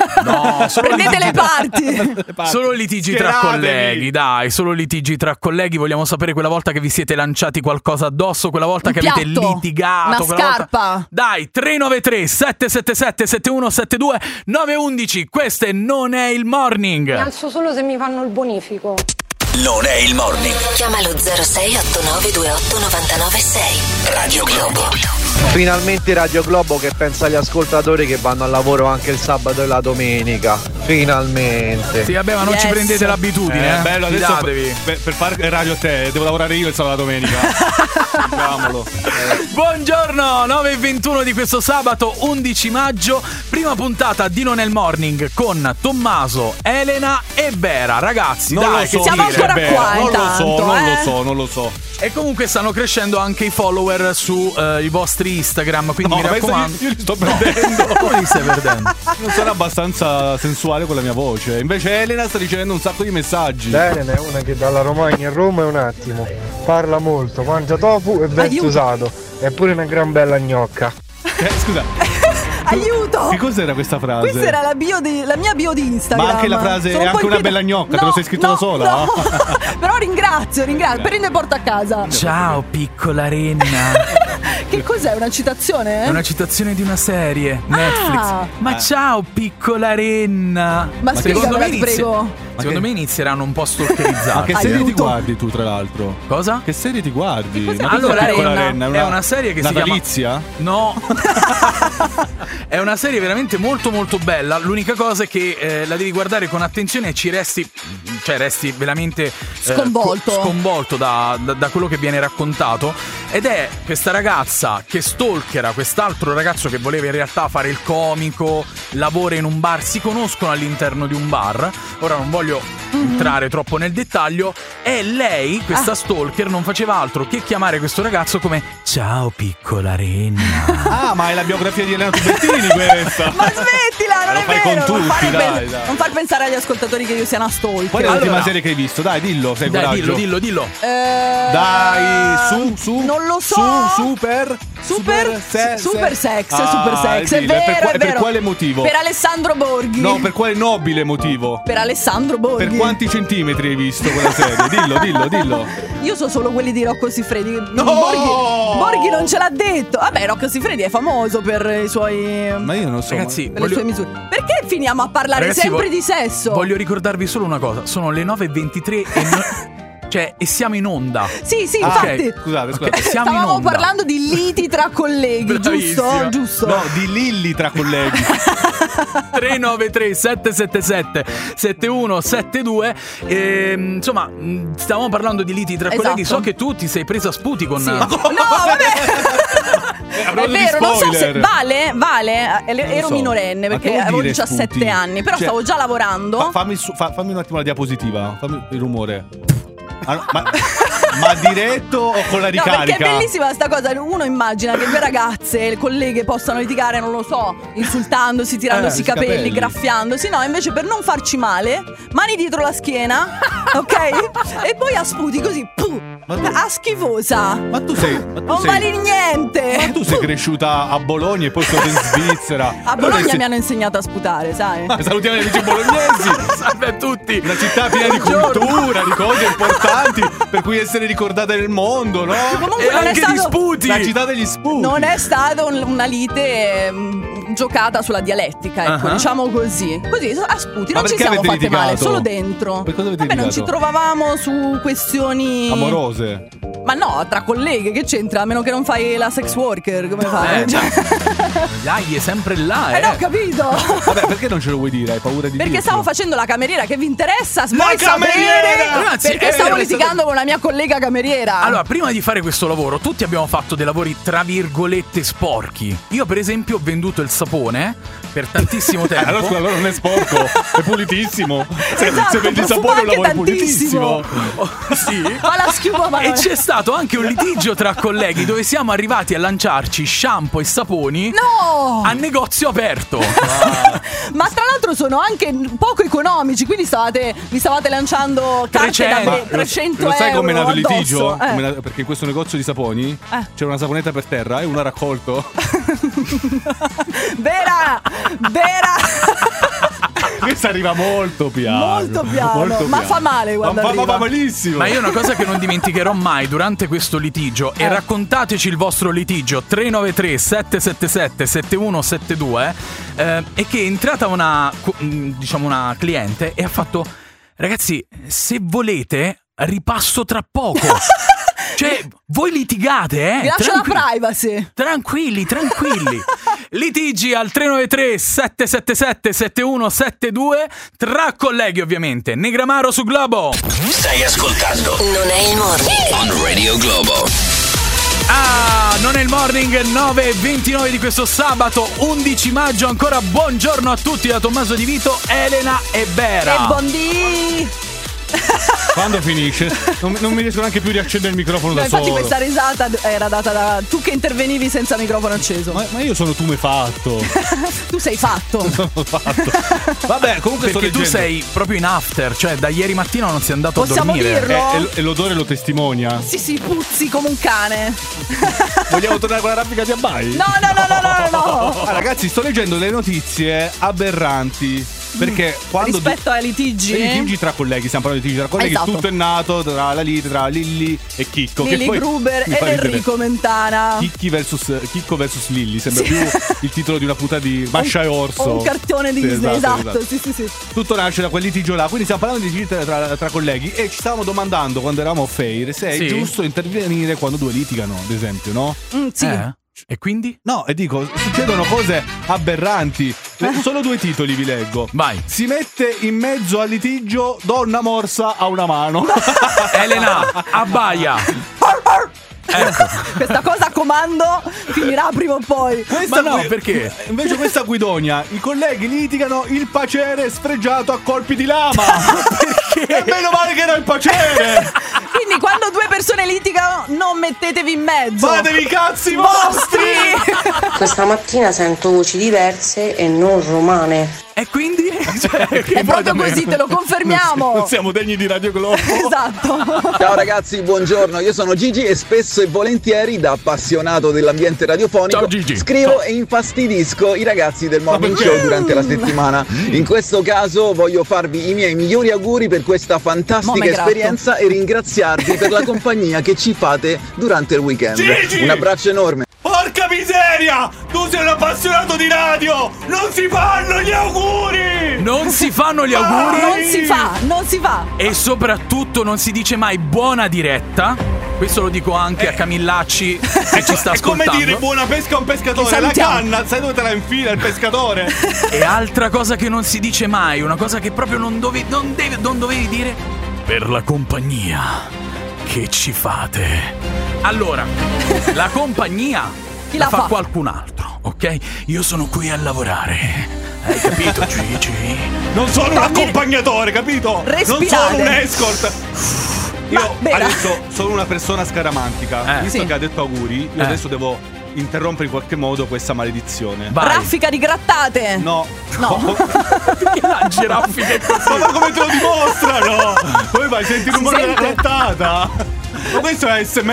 No, solo Prendete litigi le tra- parti. Solo litigi tra Schieratevi. colleghi, dai, solo litigi tra colleghi. Vogliamo sapere quella volta che vi siete lanciati qualcosa addosso, quella volta Un che avete piatto, litigato, una quella volta- scarpa. Dai, tre nove tre sette sette sette sette uno sette due nove uno uno. Questo è Non è il morning. Mi alzo solo se mi fanno il bonifico. Non è il morning. Chiama lo zero sei otto nove due otto nove nove sei. Radio Globo. Finalmente Radio Globo che pensa agli ascoltatori che vanno al lavoro anche il sabato e la domenica. Finalmente. Sì, vabbè, ma non Yes. ci prendete l'abitudine, eh? bello, adesso Fidatevi. per, per, per fare radio a te devo lavorare io il sabato e la domenica. Diciamolo. Eh. Buongiorno, nove e ventuno di questo sabato undici maggio, prima puntata di Non è il morning con Tommaso, Elena e Bera. Ragazzi, Non dai, lo so, che siamo dire. ancora Beh, qua, non intanto, lo so, non eh. lo so, non lo so. E comunque stanno crescendo anche i follower sui vostri Instagram, quindi No, mi ma raccomando. io li sto perdendo. Come li stai perdendo? Non sono abbastanza sensuale con la mia voce. Invece Elena sta ricevendo un sacco di messaggi. Elena è una che dalla Romagna a Roma è un attimo. Parla molto, mangia tofu e veste Aiuto. usato. È pure una gran bella gnocca. Eh, scusa. Aiuto! Che cos'era questa frase? Questa era la, bio di, la mia bio di Instagram. Ma anche la frase Sono è un po' anche una inquieta- bella gnocca, no, te lo sei scritto no, da sola? no. Però ringrazio, ringrazio. Per ne porto a casa. Ciao piccola renna. Che cos'è? Una citazione? È una citazione di una serie Netflix. Ah. Ma Eh. ciao piccola renna. Ma spiegamela, ti prego. Secondo me inizieranno un po' stalkerizzati. Ma che serie ti Aiuto. guardi tu, tra l'altro? Cosa? Che serie ti guardi? cos'è Ma Allora, cos'è Piccola Renna? Renna? È una serie che si chiama- natalizia? No. È una serie veramente molto molto bella. L'unica cosa è che eh, la devi guardare con attenzione e ci resti, cioè resti veramente eh, Sconvolto. co- sconvolto da, da, da quello che viene raccontato. Ed è questa ragazza che stalkera quest'altro ragazzo che voleva in realtà fare il comico, lavora in un bar, si conoscono all'interno di un bar. Ora non voglio entrare troppo nel dettaglio. E lei, questa Ah. stalker, non faceva altro che chiamare questo ragazzo come ciao piccola renna. Ah, ma è la biografia di Elena Tubettini questa. Ma smettila, non lo è fai vero. con non, tutti, fare dai, pe- dai. non far pensare agli ascoltatori che io sia una stalker. Qual è l'ultima Allora- serie che hai visto? Dai, dillo, sei Dai, coraggio. dillo, dillo, dillo. Eh, Dai, su, su. Non lo so. Su, super. Super, se- super se- sex, Ah, super sex. È dillo, vero, per, qua- è per vero. quale motivo? Per Alessandro Borghi. No, per quale nobile motivo? Per Alessandro Borghi. Per quanti centimetri hai visto quella serie? Dillo, dillo, dillo. Io so solo quelli di Rocco Siffredi. No! Borghi, Borghi non ce l'ha detto. Vabbè, Rocco Siffredi è famoso per i suoi. Ma io non so. Ragazzi, per le sue misure. Perché finiamo a parlare Ragazzi, sempre vo- di sesso? Voglio ricordarvi solo una cosa. Sono le nove e ventitré e no- cioè, e siamo in onda. Sì, sì, Ah, infatti. ok. Scusate, scusate. Ok, siamo in Stavamo onda. parlando di liti tra colleghi, giusto? Bravissima. Giusto. No, di Lilli tra colleghi. tre nove tre sette sette sette sette uno sette due. Ehm, insomma, mh, stavamo parlando di liti tra Esatto. colleghi. So che tu ti sei presa a sputi con. Sì. No, vabbè. È vero, non so se vale, vale. eh, Ero so. minorenne Ma perché che vuol avevo dire diciassette sputi? anni, però Cioè, stavo già lavorando. Fa- fammi, su- fa- fammi un attimo la diapositiva. Fammi il rumore. Ah, ma, ma diretto o con la No, perché ricarica? è bellissima sta cosa. Uno immagina che due ragazze, le colleghe, possano litigare, non lo so, insultandosi, tirandosi Eh, i capelli, capelli. graffiandosi. No, invece per non farci male, mani dietro la schiena, ok? E poi a sputi così, puh, a schifosa. Ma tu sei. Ma tu Non sei, vali niente. ma tu sei cresciuta a Bologna e poi sono in Svizzera. A Allora Bologna sei- mi hanno insegnato a sputare, sai? Ah, salutiamo gli amici bolognesi. Salve a tutti. Una città piena di cultura, di cose importanti per cui essere ricordata nel mondo, no? Comunque E non è anche stato- di sputi. La città degli sputi. Non è stata un- una lite mm, giocata sulla dialettica, ecco, Uh-huh. diciamo così. Così a sputi, Ma non ci perché siamo avete fatte male, litigato? solo dentro. Per cosa avete Vabbè, non ci litigato? trovavamo su questioni Amorose. Ma no, tra colleghe, che c'entra? A meno che non fai la sex worker, come fai? Eh, Cioè- Dai, è sempre là, Eh eh. no, ho capito. Vabbè, perché non ce lo vuoi dire? Hai paura di Perché dirlo? stavo facendo la cameriera, che vi interessa? La Vuoi cameriera! sapere? Ragazzi, Perché è stavo vero, è litigando stato- con una mia collega cameriera. Allora, prima di fare questo lavoro, tutti abbiamo fatto dei lavori tra virgolette sporchi. Io, per esempio, ho venduto il sapone per tantissimo Eh, tempo. allora scusa, allora non è sporco, è pulitissimo. Se, Esatto, se vendi il profuma sapone è un anche lavoro tantissimo. pulitissimo. Oh, sì. Ma la schiuma, ma E c'è stato anche un litigio tra colleghi dove siamo arrivati a lanciarci shampoo e saponi No! a negozio aperto. Ma tra l'altro sono anche poco economici, quindi stavate, vi stavate lanciando carte trecento. da Ma me- trecento lo sai euro com'è nato il addosso. litigio? Eh. Come è nato- Perché in questo negozio di saponi Eh. c'era una saponetta per terra e uno ha raccolto. Vera! Vera! Questa arriva molto piano. Molto piano, ma fa male quando ma, fa- ma arriva. fa malissimo. Ma io una cosa che non dimenticherò mai durante questo litigio, e Eh. raccontateci il vostro litigio, tre nove tre sette sette sette sette uno sette due, eh, è che è entrata una, co- mh, diciamo una cliente e ha fatto: ragazzi, se volete ripasso tra poco. Cioè, voi litigate, eh? Vi lascio Tranqui- la privacy. Tranquilli, tranquilli. Litigi al tre nove tre sette sette sette sette uno sette due tra colleghi, ovviamente. Negramaro su Globo. Stai ascoltando Non è il morning. On Radio Globo. Ah, non è il morning, nove e ventinove di questo sabato undici maggio. Ancora buongiorno a tutti da Tommaso Di Vito, Elena e Bera. E buondì! Quando finisce? Non, non mi riesco neanche più a riaccendere il microfono No, da infatti solo. questa risata era data da tu che intervenivi senza microfono acceso. Ma, ma io sono tumefatto. Tu sei fatto. Sono fatto. Vabbè, comunque sto Perché tu leggendo. sei proprio in after, cioè da ieri mattina non sei andato Possiamo a dormire. dirlo? E, e- e l'odore lo testimonia. Sì, sì, puzzi come un cane. Vogliamo tornare con la raffica di Abai? No, no, no, no, no, no. Ah, ragazzi, sto leggendo le notizie aberranti. Perché quando Rispetto ai litigi, I litigi tra colleghi, stiamo parlando di litigi tra colleghi, Esatto. tutto è nato tra la lite, tra Lilli e Chicco. Lilli che poi Gruber mi ed fa ridere. Enrico Mentana. Chicchi versus, Chicco versus Lilli, sembra Sì. più il titolo di una puntata di Mascia e Orso. O un cartone Sì, Disney, esatto, esatto. sì, sì, sì. Tutto nasce da quel litigio là, quindi stiamo parlando di litigi tra, tra, tra colleghi e ci stavamo domandando quando eravamo off air se Sì. è giusto intervenire quando due litigano, ad esempio, no? Mm, sì. Eh? E quindi? No, e dico, succedono cose aberranti. Solo due titoli vi leggo. Vai. Si mette in mezzo al litigio donna morsa a una mano. Elena, abbaia. Ecco. Questa cosa a comando finirà prima o poi. Questa Ma no, qui- perché? Invece questa Guidonia, i colleghi litigano, il pacere sfregiato a colpi di lama. Perché? E meno male che era il pacere. Quindi quando due persone litigano non mettetevi in mezzo. Fatevi i cazzi vostri. Questa mattina sento voci diverse e non romane. E quindi? Cioè, che È vuoi da proprio me? così, te lo confermiamo. Non siamo degni di Radio Globo. Esatto. Ciao ragazzi, buongiorno, io sono Gigi e spesso e volentieri da appassionato dell'ambiente radiofonico Ciao, Gigi. scrivo Ciao. e infastidisco i ragazzi del Morning perché? Show durante la settimana. In questo caso voglio farvi i miei migliori auguri per questa Mo' fantastica me gratto. esperienza e ringraziarvi per la compagnia che ci fate durante il weekend. Gigi! Un abbraccio enorme. Porca miseria! Tu sei un appassionato di radio! Non si fanno gli auguri! Non si fanno gli auguri. Non si fa, non si fa. E soprattutto non si dice mai buona diretta. Questo lo dico anche a Camillacci che ci sta È come ascoltando. dire buona pesca a un Che pescatore. La salutiamo. canna, sai dove te la infila il pescatore? E altra cosa che non si dice mai, una cosa che proprio non, dovevi, non, devi, non dovevi dire. Per la compagnia che ci fate. Allora, la compagnia Chi la, la fa, fa? qualcun altro, ok? Io sono qui a lavorare. Hai capito, Gigi? Non sono un accompagnatore, capito? Non Respirate. sono un escort. Io bene. adesso sono una persona scaramantica. Eh. Visto Sì. che ha detto auguri, io Eh. adesso devo interrompere in qualche modo questa maledizione. Vai. Raffica di grattate. No. No. La giraffica è così. Ma come te lo dimostrano? Come vai? Senti il Si rumore della sente? grattata? Ma questo è A S M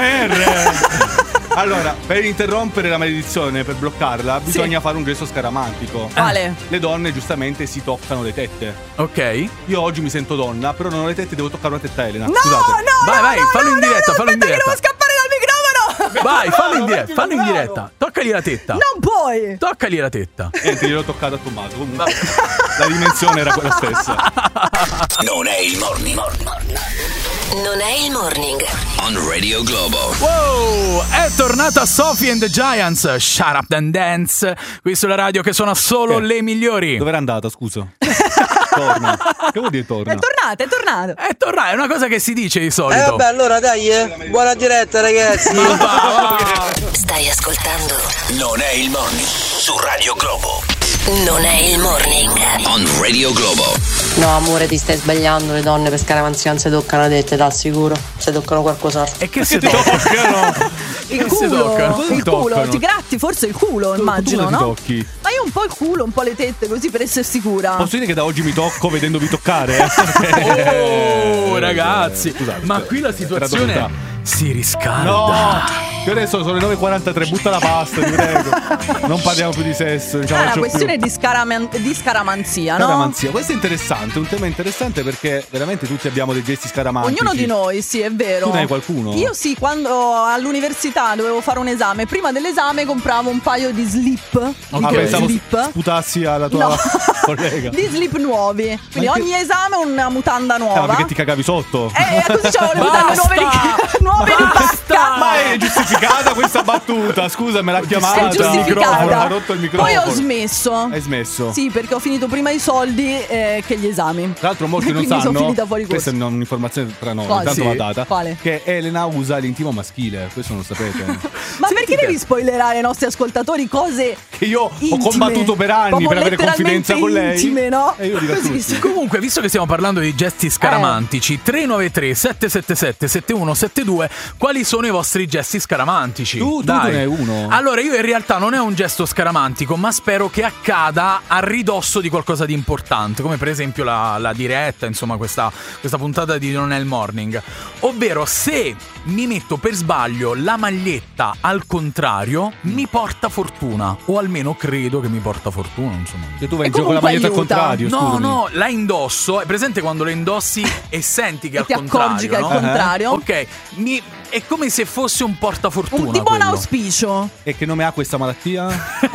R. Allora, per interrompere la maledizione, per bloccarla, bisogna fare un gesto scaramantico. Quale? Le donne giustamente si toccano le tette. Ok. Io oggi mi sento donna, però non ho le tette, devo toccare una tetta Elena. No, Scusate. no, Vai, no, vai, no, fallo no, in diretta, no, fallo in aspetta che diretta. devo scappare dal microfono. Vai, fallo in diretta, mettilo fallo in bravo. diretta. Toccagli la tetta. Non puoi. Toccagli la tetta. Niente, gliel'ho toccato a Tommaso. Comunque, la dimensione era quella stessa. Non è il morning. Non è il morning. On Radio Globo. Wow, è tornata Sophie and the Giants. Shut up and dance. Qui sulla radio che suona solo Che? le migliori. Dove era andata, scusa? Torna. Che vuol dire torna? È tornato, è tornato. È tornata, è una cosa che si dice di Eh solito. vabbè, allora dai, eh. Buona diretta, ragazzi. Stai ascoltando. Non è il morning. Su Radio Globo. Non è il morning. On Radio Globo. No, amore, ti stai sbagliando. Le donne per scaramanzia non si toccano le tette, t'assicuro. Si toccano qualcos'altro. E che si Ti tocca? toccano? Il Che si culo, toccano? Cosa ti il culo, toccano? ti gratti forse il culo, immagino, tu no? cosa ti tocchi? Ma io un po' il culo, un po' le tette, così per essere sicura. Posso dire che da oggi mi tocco vedendovi toccare? eh? Oh, ragazzi. Scusate, Ma qui la era situazione dovuta. si riscalda. No! Che adesso sono le nove e quarantatré, butta la pasta, ti prego. Non parliamo più di sesso, È diciamo una questione di, scaraman- di scaramanzia, no? Scaramanzia. Questo è interessante, un tema interessante perché veramente tutti abbiamo dei gesti scaramantici. Ognuno di noi, sì, è vero. Tu ne hai qualcuno? Io sì, quando all'università dovevo fare un esame, prima dell'esame compravo un paio di slip. Ah, Di quei pensavo slip. sputassi alla tua No. collega. Di slip nuovi. Quindi Ma che- ogni esame una mutanda Ah, ma nuova. perché ti cagavi sotto? Eh, così c'avevo le mutande Basta! nuove di, nuove di pacca. Ma è giustificato. giustificata questa battuta. Scusa, me l'ha chiamata. È giustificata. Ha rotto il microfono. Poi ho smesso. Hai smesso? Sì, perché ho finito prima i soldi eh, che gli esami. Tra l'altro molti non Quindi sanno. sono finita fuori corso. Questa è un'informazione tra noi. Quale? Intanto Sì. va data. Quale? Che Elena usa l'intimo maschile. Questo non lo sapete. Ma perché devi spoilerare ai nostri ascoltatori cose che io intime, ho combattuto per anni proprio per avere confidenza con lei? Intime, no? E io dico a Così, tutti. sì. Comunque, visto che stiamo parlando di gesti scaramantici, tre nove tre sette sette sette sette uno sette due, quali sono i vostri gesti scaramantici? Tu, tu Dai. ne hai uno. Allora, io in realtà non è un gesto scaramantico, ma spero che accada a ridosso di qualcosa di importante, come per esempio la, la diretta, insomma, questa, questa puntata di Non è il Morning. Ovvero, se mi metto per sbaglio la maglietta al contrario, mi porta fortuna, o almeno credo che mi porta fortuna, insomma. Che tu vai in giro con la maglietta al contrario, No, scusami. no, la indosso. È presente quando la indossi e senti che è E al ti contrario, accorgi che è al no? contrario? Ok, mi, è come se fosse un portafortuna. Un di buon quello. auspicio. E che nome ha questa malattia?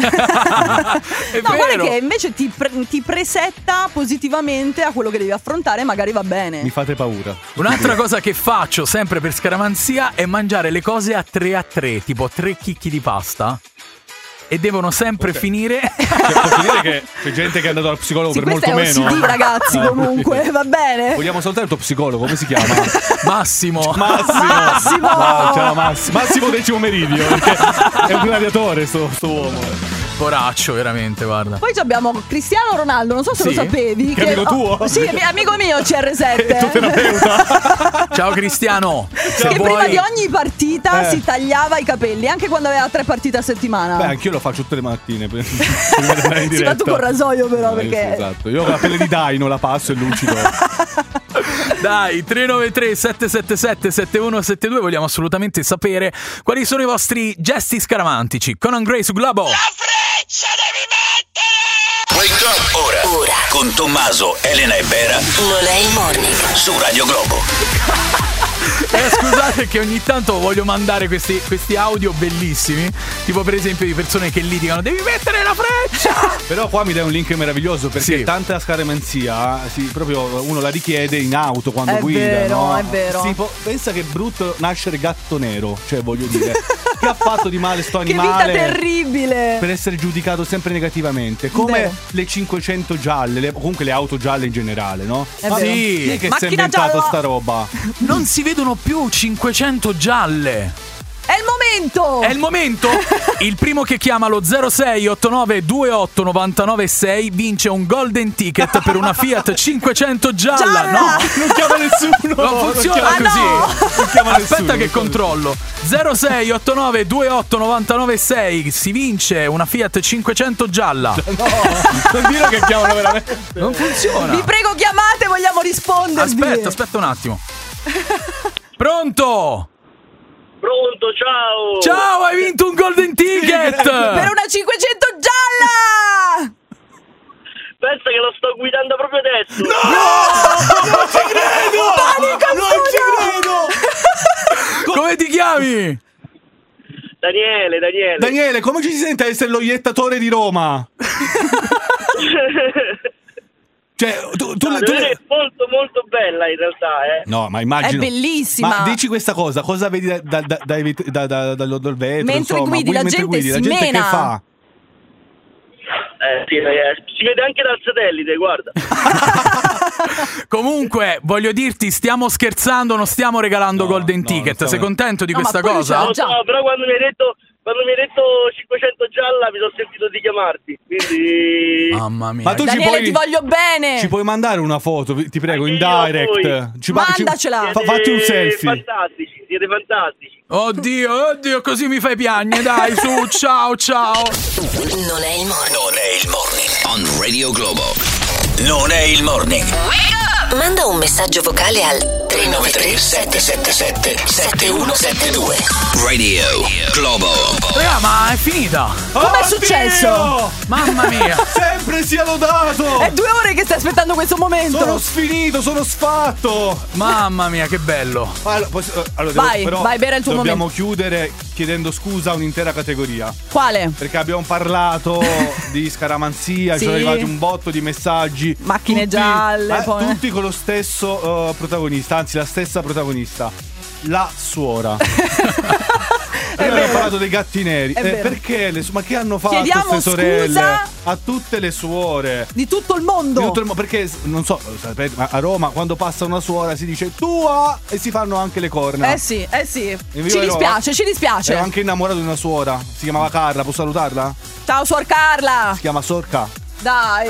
È No, vero. guarda che invece ti, pre- ti presetta positivamente a quello che devi affrontare e magari va bene. Mi fate paura. Un'altra cosa che faccio sempre per scaramanzia è mangiare le cose a tre a tre, tipo tre chicchi di pasta. E devono sempre Ok. finire. Cioè, posso dire che c'è gente che è andato al psicologo Sì, per questo molto è O C D, meno. ragazzi, Eh, comunque, va bene? Vogliamo salutare il tuo psicologo, come si chiama? Massimo. Massimo. Massimo. No, ciao Massimo. Massimo Decimo Meridio, perché è un gladiatore sto, sto uomo. Poraccio, veramente, guarda. Poi ci abbiamo Cristiano Ronaldo, non so se Sì? lo sapevi. Che amico tuo? oh, sì, è amico mio C R sette. Ciao Cristiano. Se Che vuoi- prima di ogni partita Eh. si tagliava i capelli, anche quando aveva tre partite a settimana. Beh, anch'io lo faccio tutte le mattine per, prima di andare in Sì, diretta. ma tu col rasoio però, No, io perché- sì, esatto. Io ho la pelle di Dino, la passo e lucido. Dai, tre nove tre sette sette sette sette uno sette due, vogliamo assolutamente sapere quali sono i vostri gesti scaramantici. Conan Gray su Globo. Wake up! Ora, ora, con Tommaso, Elena e Bera. Non è il morning. Su Radio Globo. Eh, scusate che ogni tanto voglio mandare questi, questi audio bellissimi, tipo per esempio di persone che litigano, devi mettere la freccia. Però qua mi dai un link meraviglioso perché Sì. tanta scaramanzia sì, proprio uno la richiede in auto quando È guida, vero, no? è vero. Sì, po- pensa che brutto nascere gatto nero, cioè voglio dire, che ha fatto di male sto Che vita animale terribile. per essere giudicato sempre negativamente, come Vero. le cinquecento gialle, le- comunque le auto gialle in generale, no? È Ma vero. chi è che si è Macchina inventato gialla. sta roba? Non si vedono più cinquecento gialle. È il momento. È il momento. Il primo che chiama lo zero sei otto nove due otto nove nove sei vince un golden ticket per una Fiat cinquecento gialla. Gialla! No, Non chiama nessuno. non funziona chiama- così. no. Non chiama Aspetta nessuno. che controllo. zero sei otto nove due otto nove nove sei, si vince una Fiat cinquecento gialla. No, non dire che chiamano veramente. Non funziona. Vi prego, chiamate, vogliamo rispondervi. Aspetta, aspetta un attimo. Pronto? Pronto, ciao! Ciao, hai vinto un golden ticket! Per una cinquecento gialla. Pensa che lo sto guidando proprio adesso! Non ci credo! Panico, Non ci credo! Come ti chiami? Daniele, Daniele! Daniele, come ci si sente a essere lo iettatore di Roma? Cioè, tu, tu, No, tu- devo dire, è molto molto bella in realtà, eh! No, ma immagino. È bellissima. Ma dici questa cosa, cosa vedi da, da, da, dai vit- da, da, dal, dal vetro? Mentre insomma, guidi, la mentre gente guidi, la si gente mena. che fa? Eh, sì, eh, si vede anche dal satellite, guarda! Comunque, voglio dirti, stiamo scherzando, non stiamo regalando No, golden no, ticket. non stiamo- Sei contento di No, ma questa poi lui cosa? ce l'ha Lo già. so, però quando mi hai detto quando mi hai detto cinquecento gialla mi sono sentito di chiamarti, quindi Mamma mia. Ma tu ci Daniele, puoi, ti voglio bene. ci puoi mandare una foto, vi- ti prego, in Anche io, direct. Ci fa- ci- Mandacela. fa- fatti un siete selfie. fantastici, siete fantastici. Oddio, oddio, così mi fai piagne, dai, su, ciao, ciao. Non è il morning. Non è il morning. On Radio Globo. Non è il morning. Manda un messaggio vocale al tre nove tre sette sette sette sette uno sette due. Radio Globo. Raga, ma è finita. Com'è Oddio! successo? Mamma mia. Sempre sia lodato! È due ore che stai aspettando questo momento. Sono sfinito, sono sfatto! Mamma mia, che bello. Allora, posso- allora, Vai, devo- però vai, Bera, il tuo dobbiamo momento. chiudere chiedendo scusa a un'intera categoria. Quale? Perché abbiamo parlato di scaramanzia, Sì. ci sono arrivati un botto di messaggi. Macchine tutti- gialle, eh, poi. tutti con lo stesso uh, protagonista, anzi la stessa protagonista. La suora. Prima abbiamo parlato dei gatti neri. È Eh, vero. perché? Le, su- ma che hanno fatto Chiediamo queste sorelle? scusa A tutte le suore. di tutto il mondo. Di tutto il mo- perché non so, sapete, ma a Roma quando passa una suora si dice tua e si fanno anche le corna. Eh sì, eh sì. Io Ci ero- dispiace, ci dispiace. Ero anche innamorato di una suora. Si chiamava Carla, posso salutarla? Ciao suor Carla. Si chiama Sorca. Dai.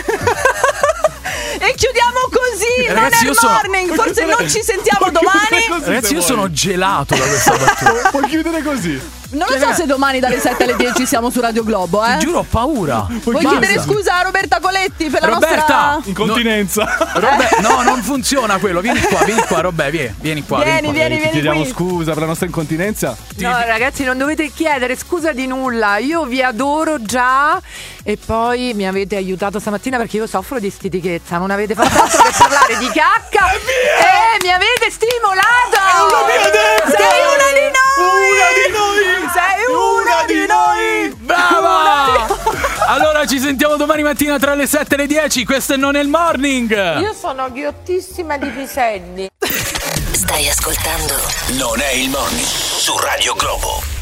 E chiudiamo così. Ragazzi, non è io il sono- morning. Forse non ci sentiamo domani. Ragazzi, io sono gelato da questa battuta. Puoi chiudere così. Non lo so se domani dalle sette alle dieci siamo su Radio Globo, eh. Ti giuro, ho paura. Vuoi Basta. chiedere scusa a Roberta Coletti per la Roberta! nostra Incontinenza. Robè, no, non funziona quello. Vieni qua, vieni qua, Robè, vieni, vieni qua. Vieni, qua. vieni, Ti vieni chiediamo qui. scusa per la nostra incontinenza. No, ragazzi, non dovete chiedere scusa di nulla. Io vi adoro già. E poi mi avete aiutato stamattina perché io soffro di stitichezza. Non avete fatto altro che parlare di cacca. E mi avete stimolato. È una mia detto! Sei una di noi. Una di noi! Sei una, di noi! Brava! Allora ci sentiamo domani mattina tra le sette e le dieci. Questo è Non è il Morning. Io sono ghiottissima di piselli. Stai ascoltando Non è il morning su Radio Globo.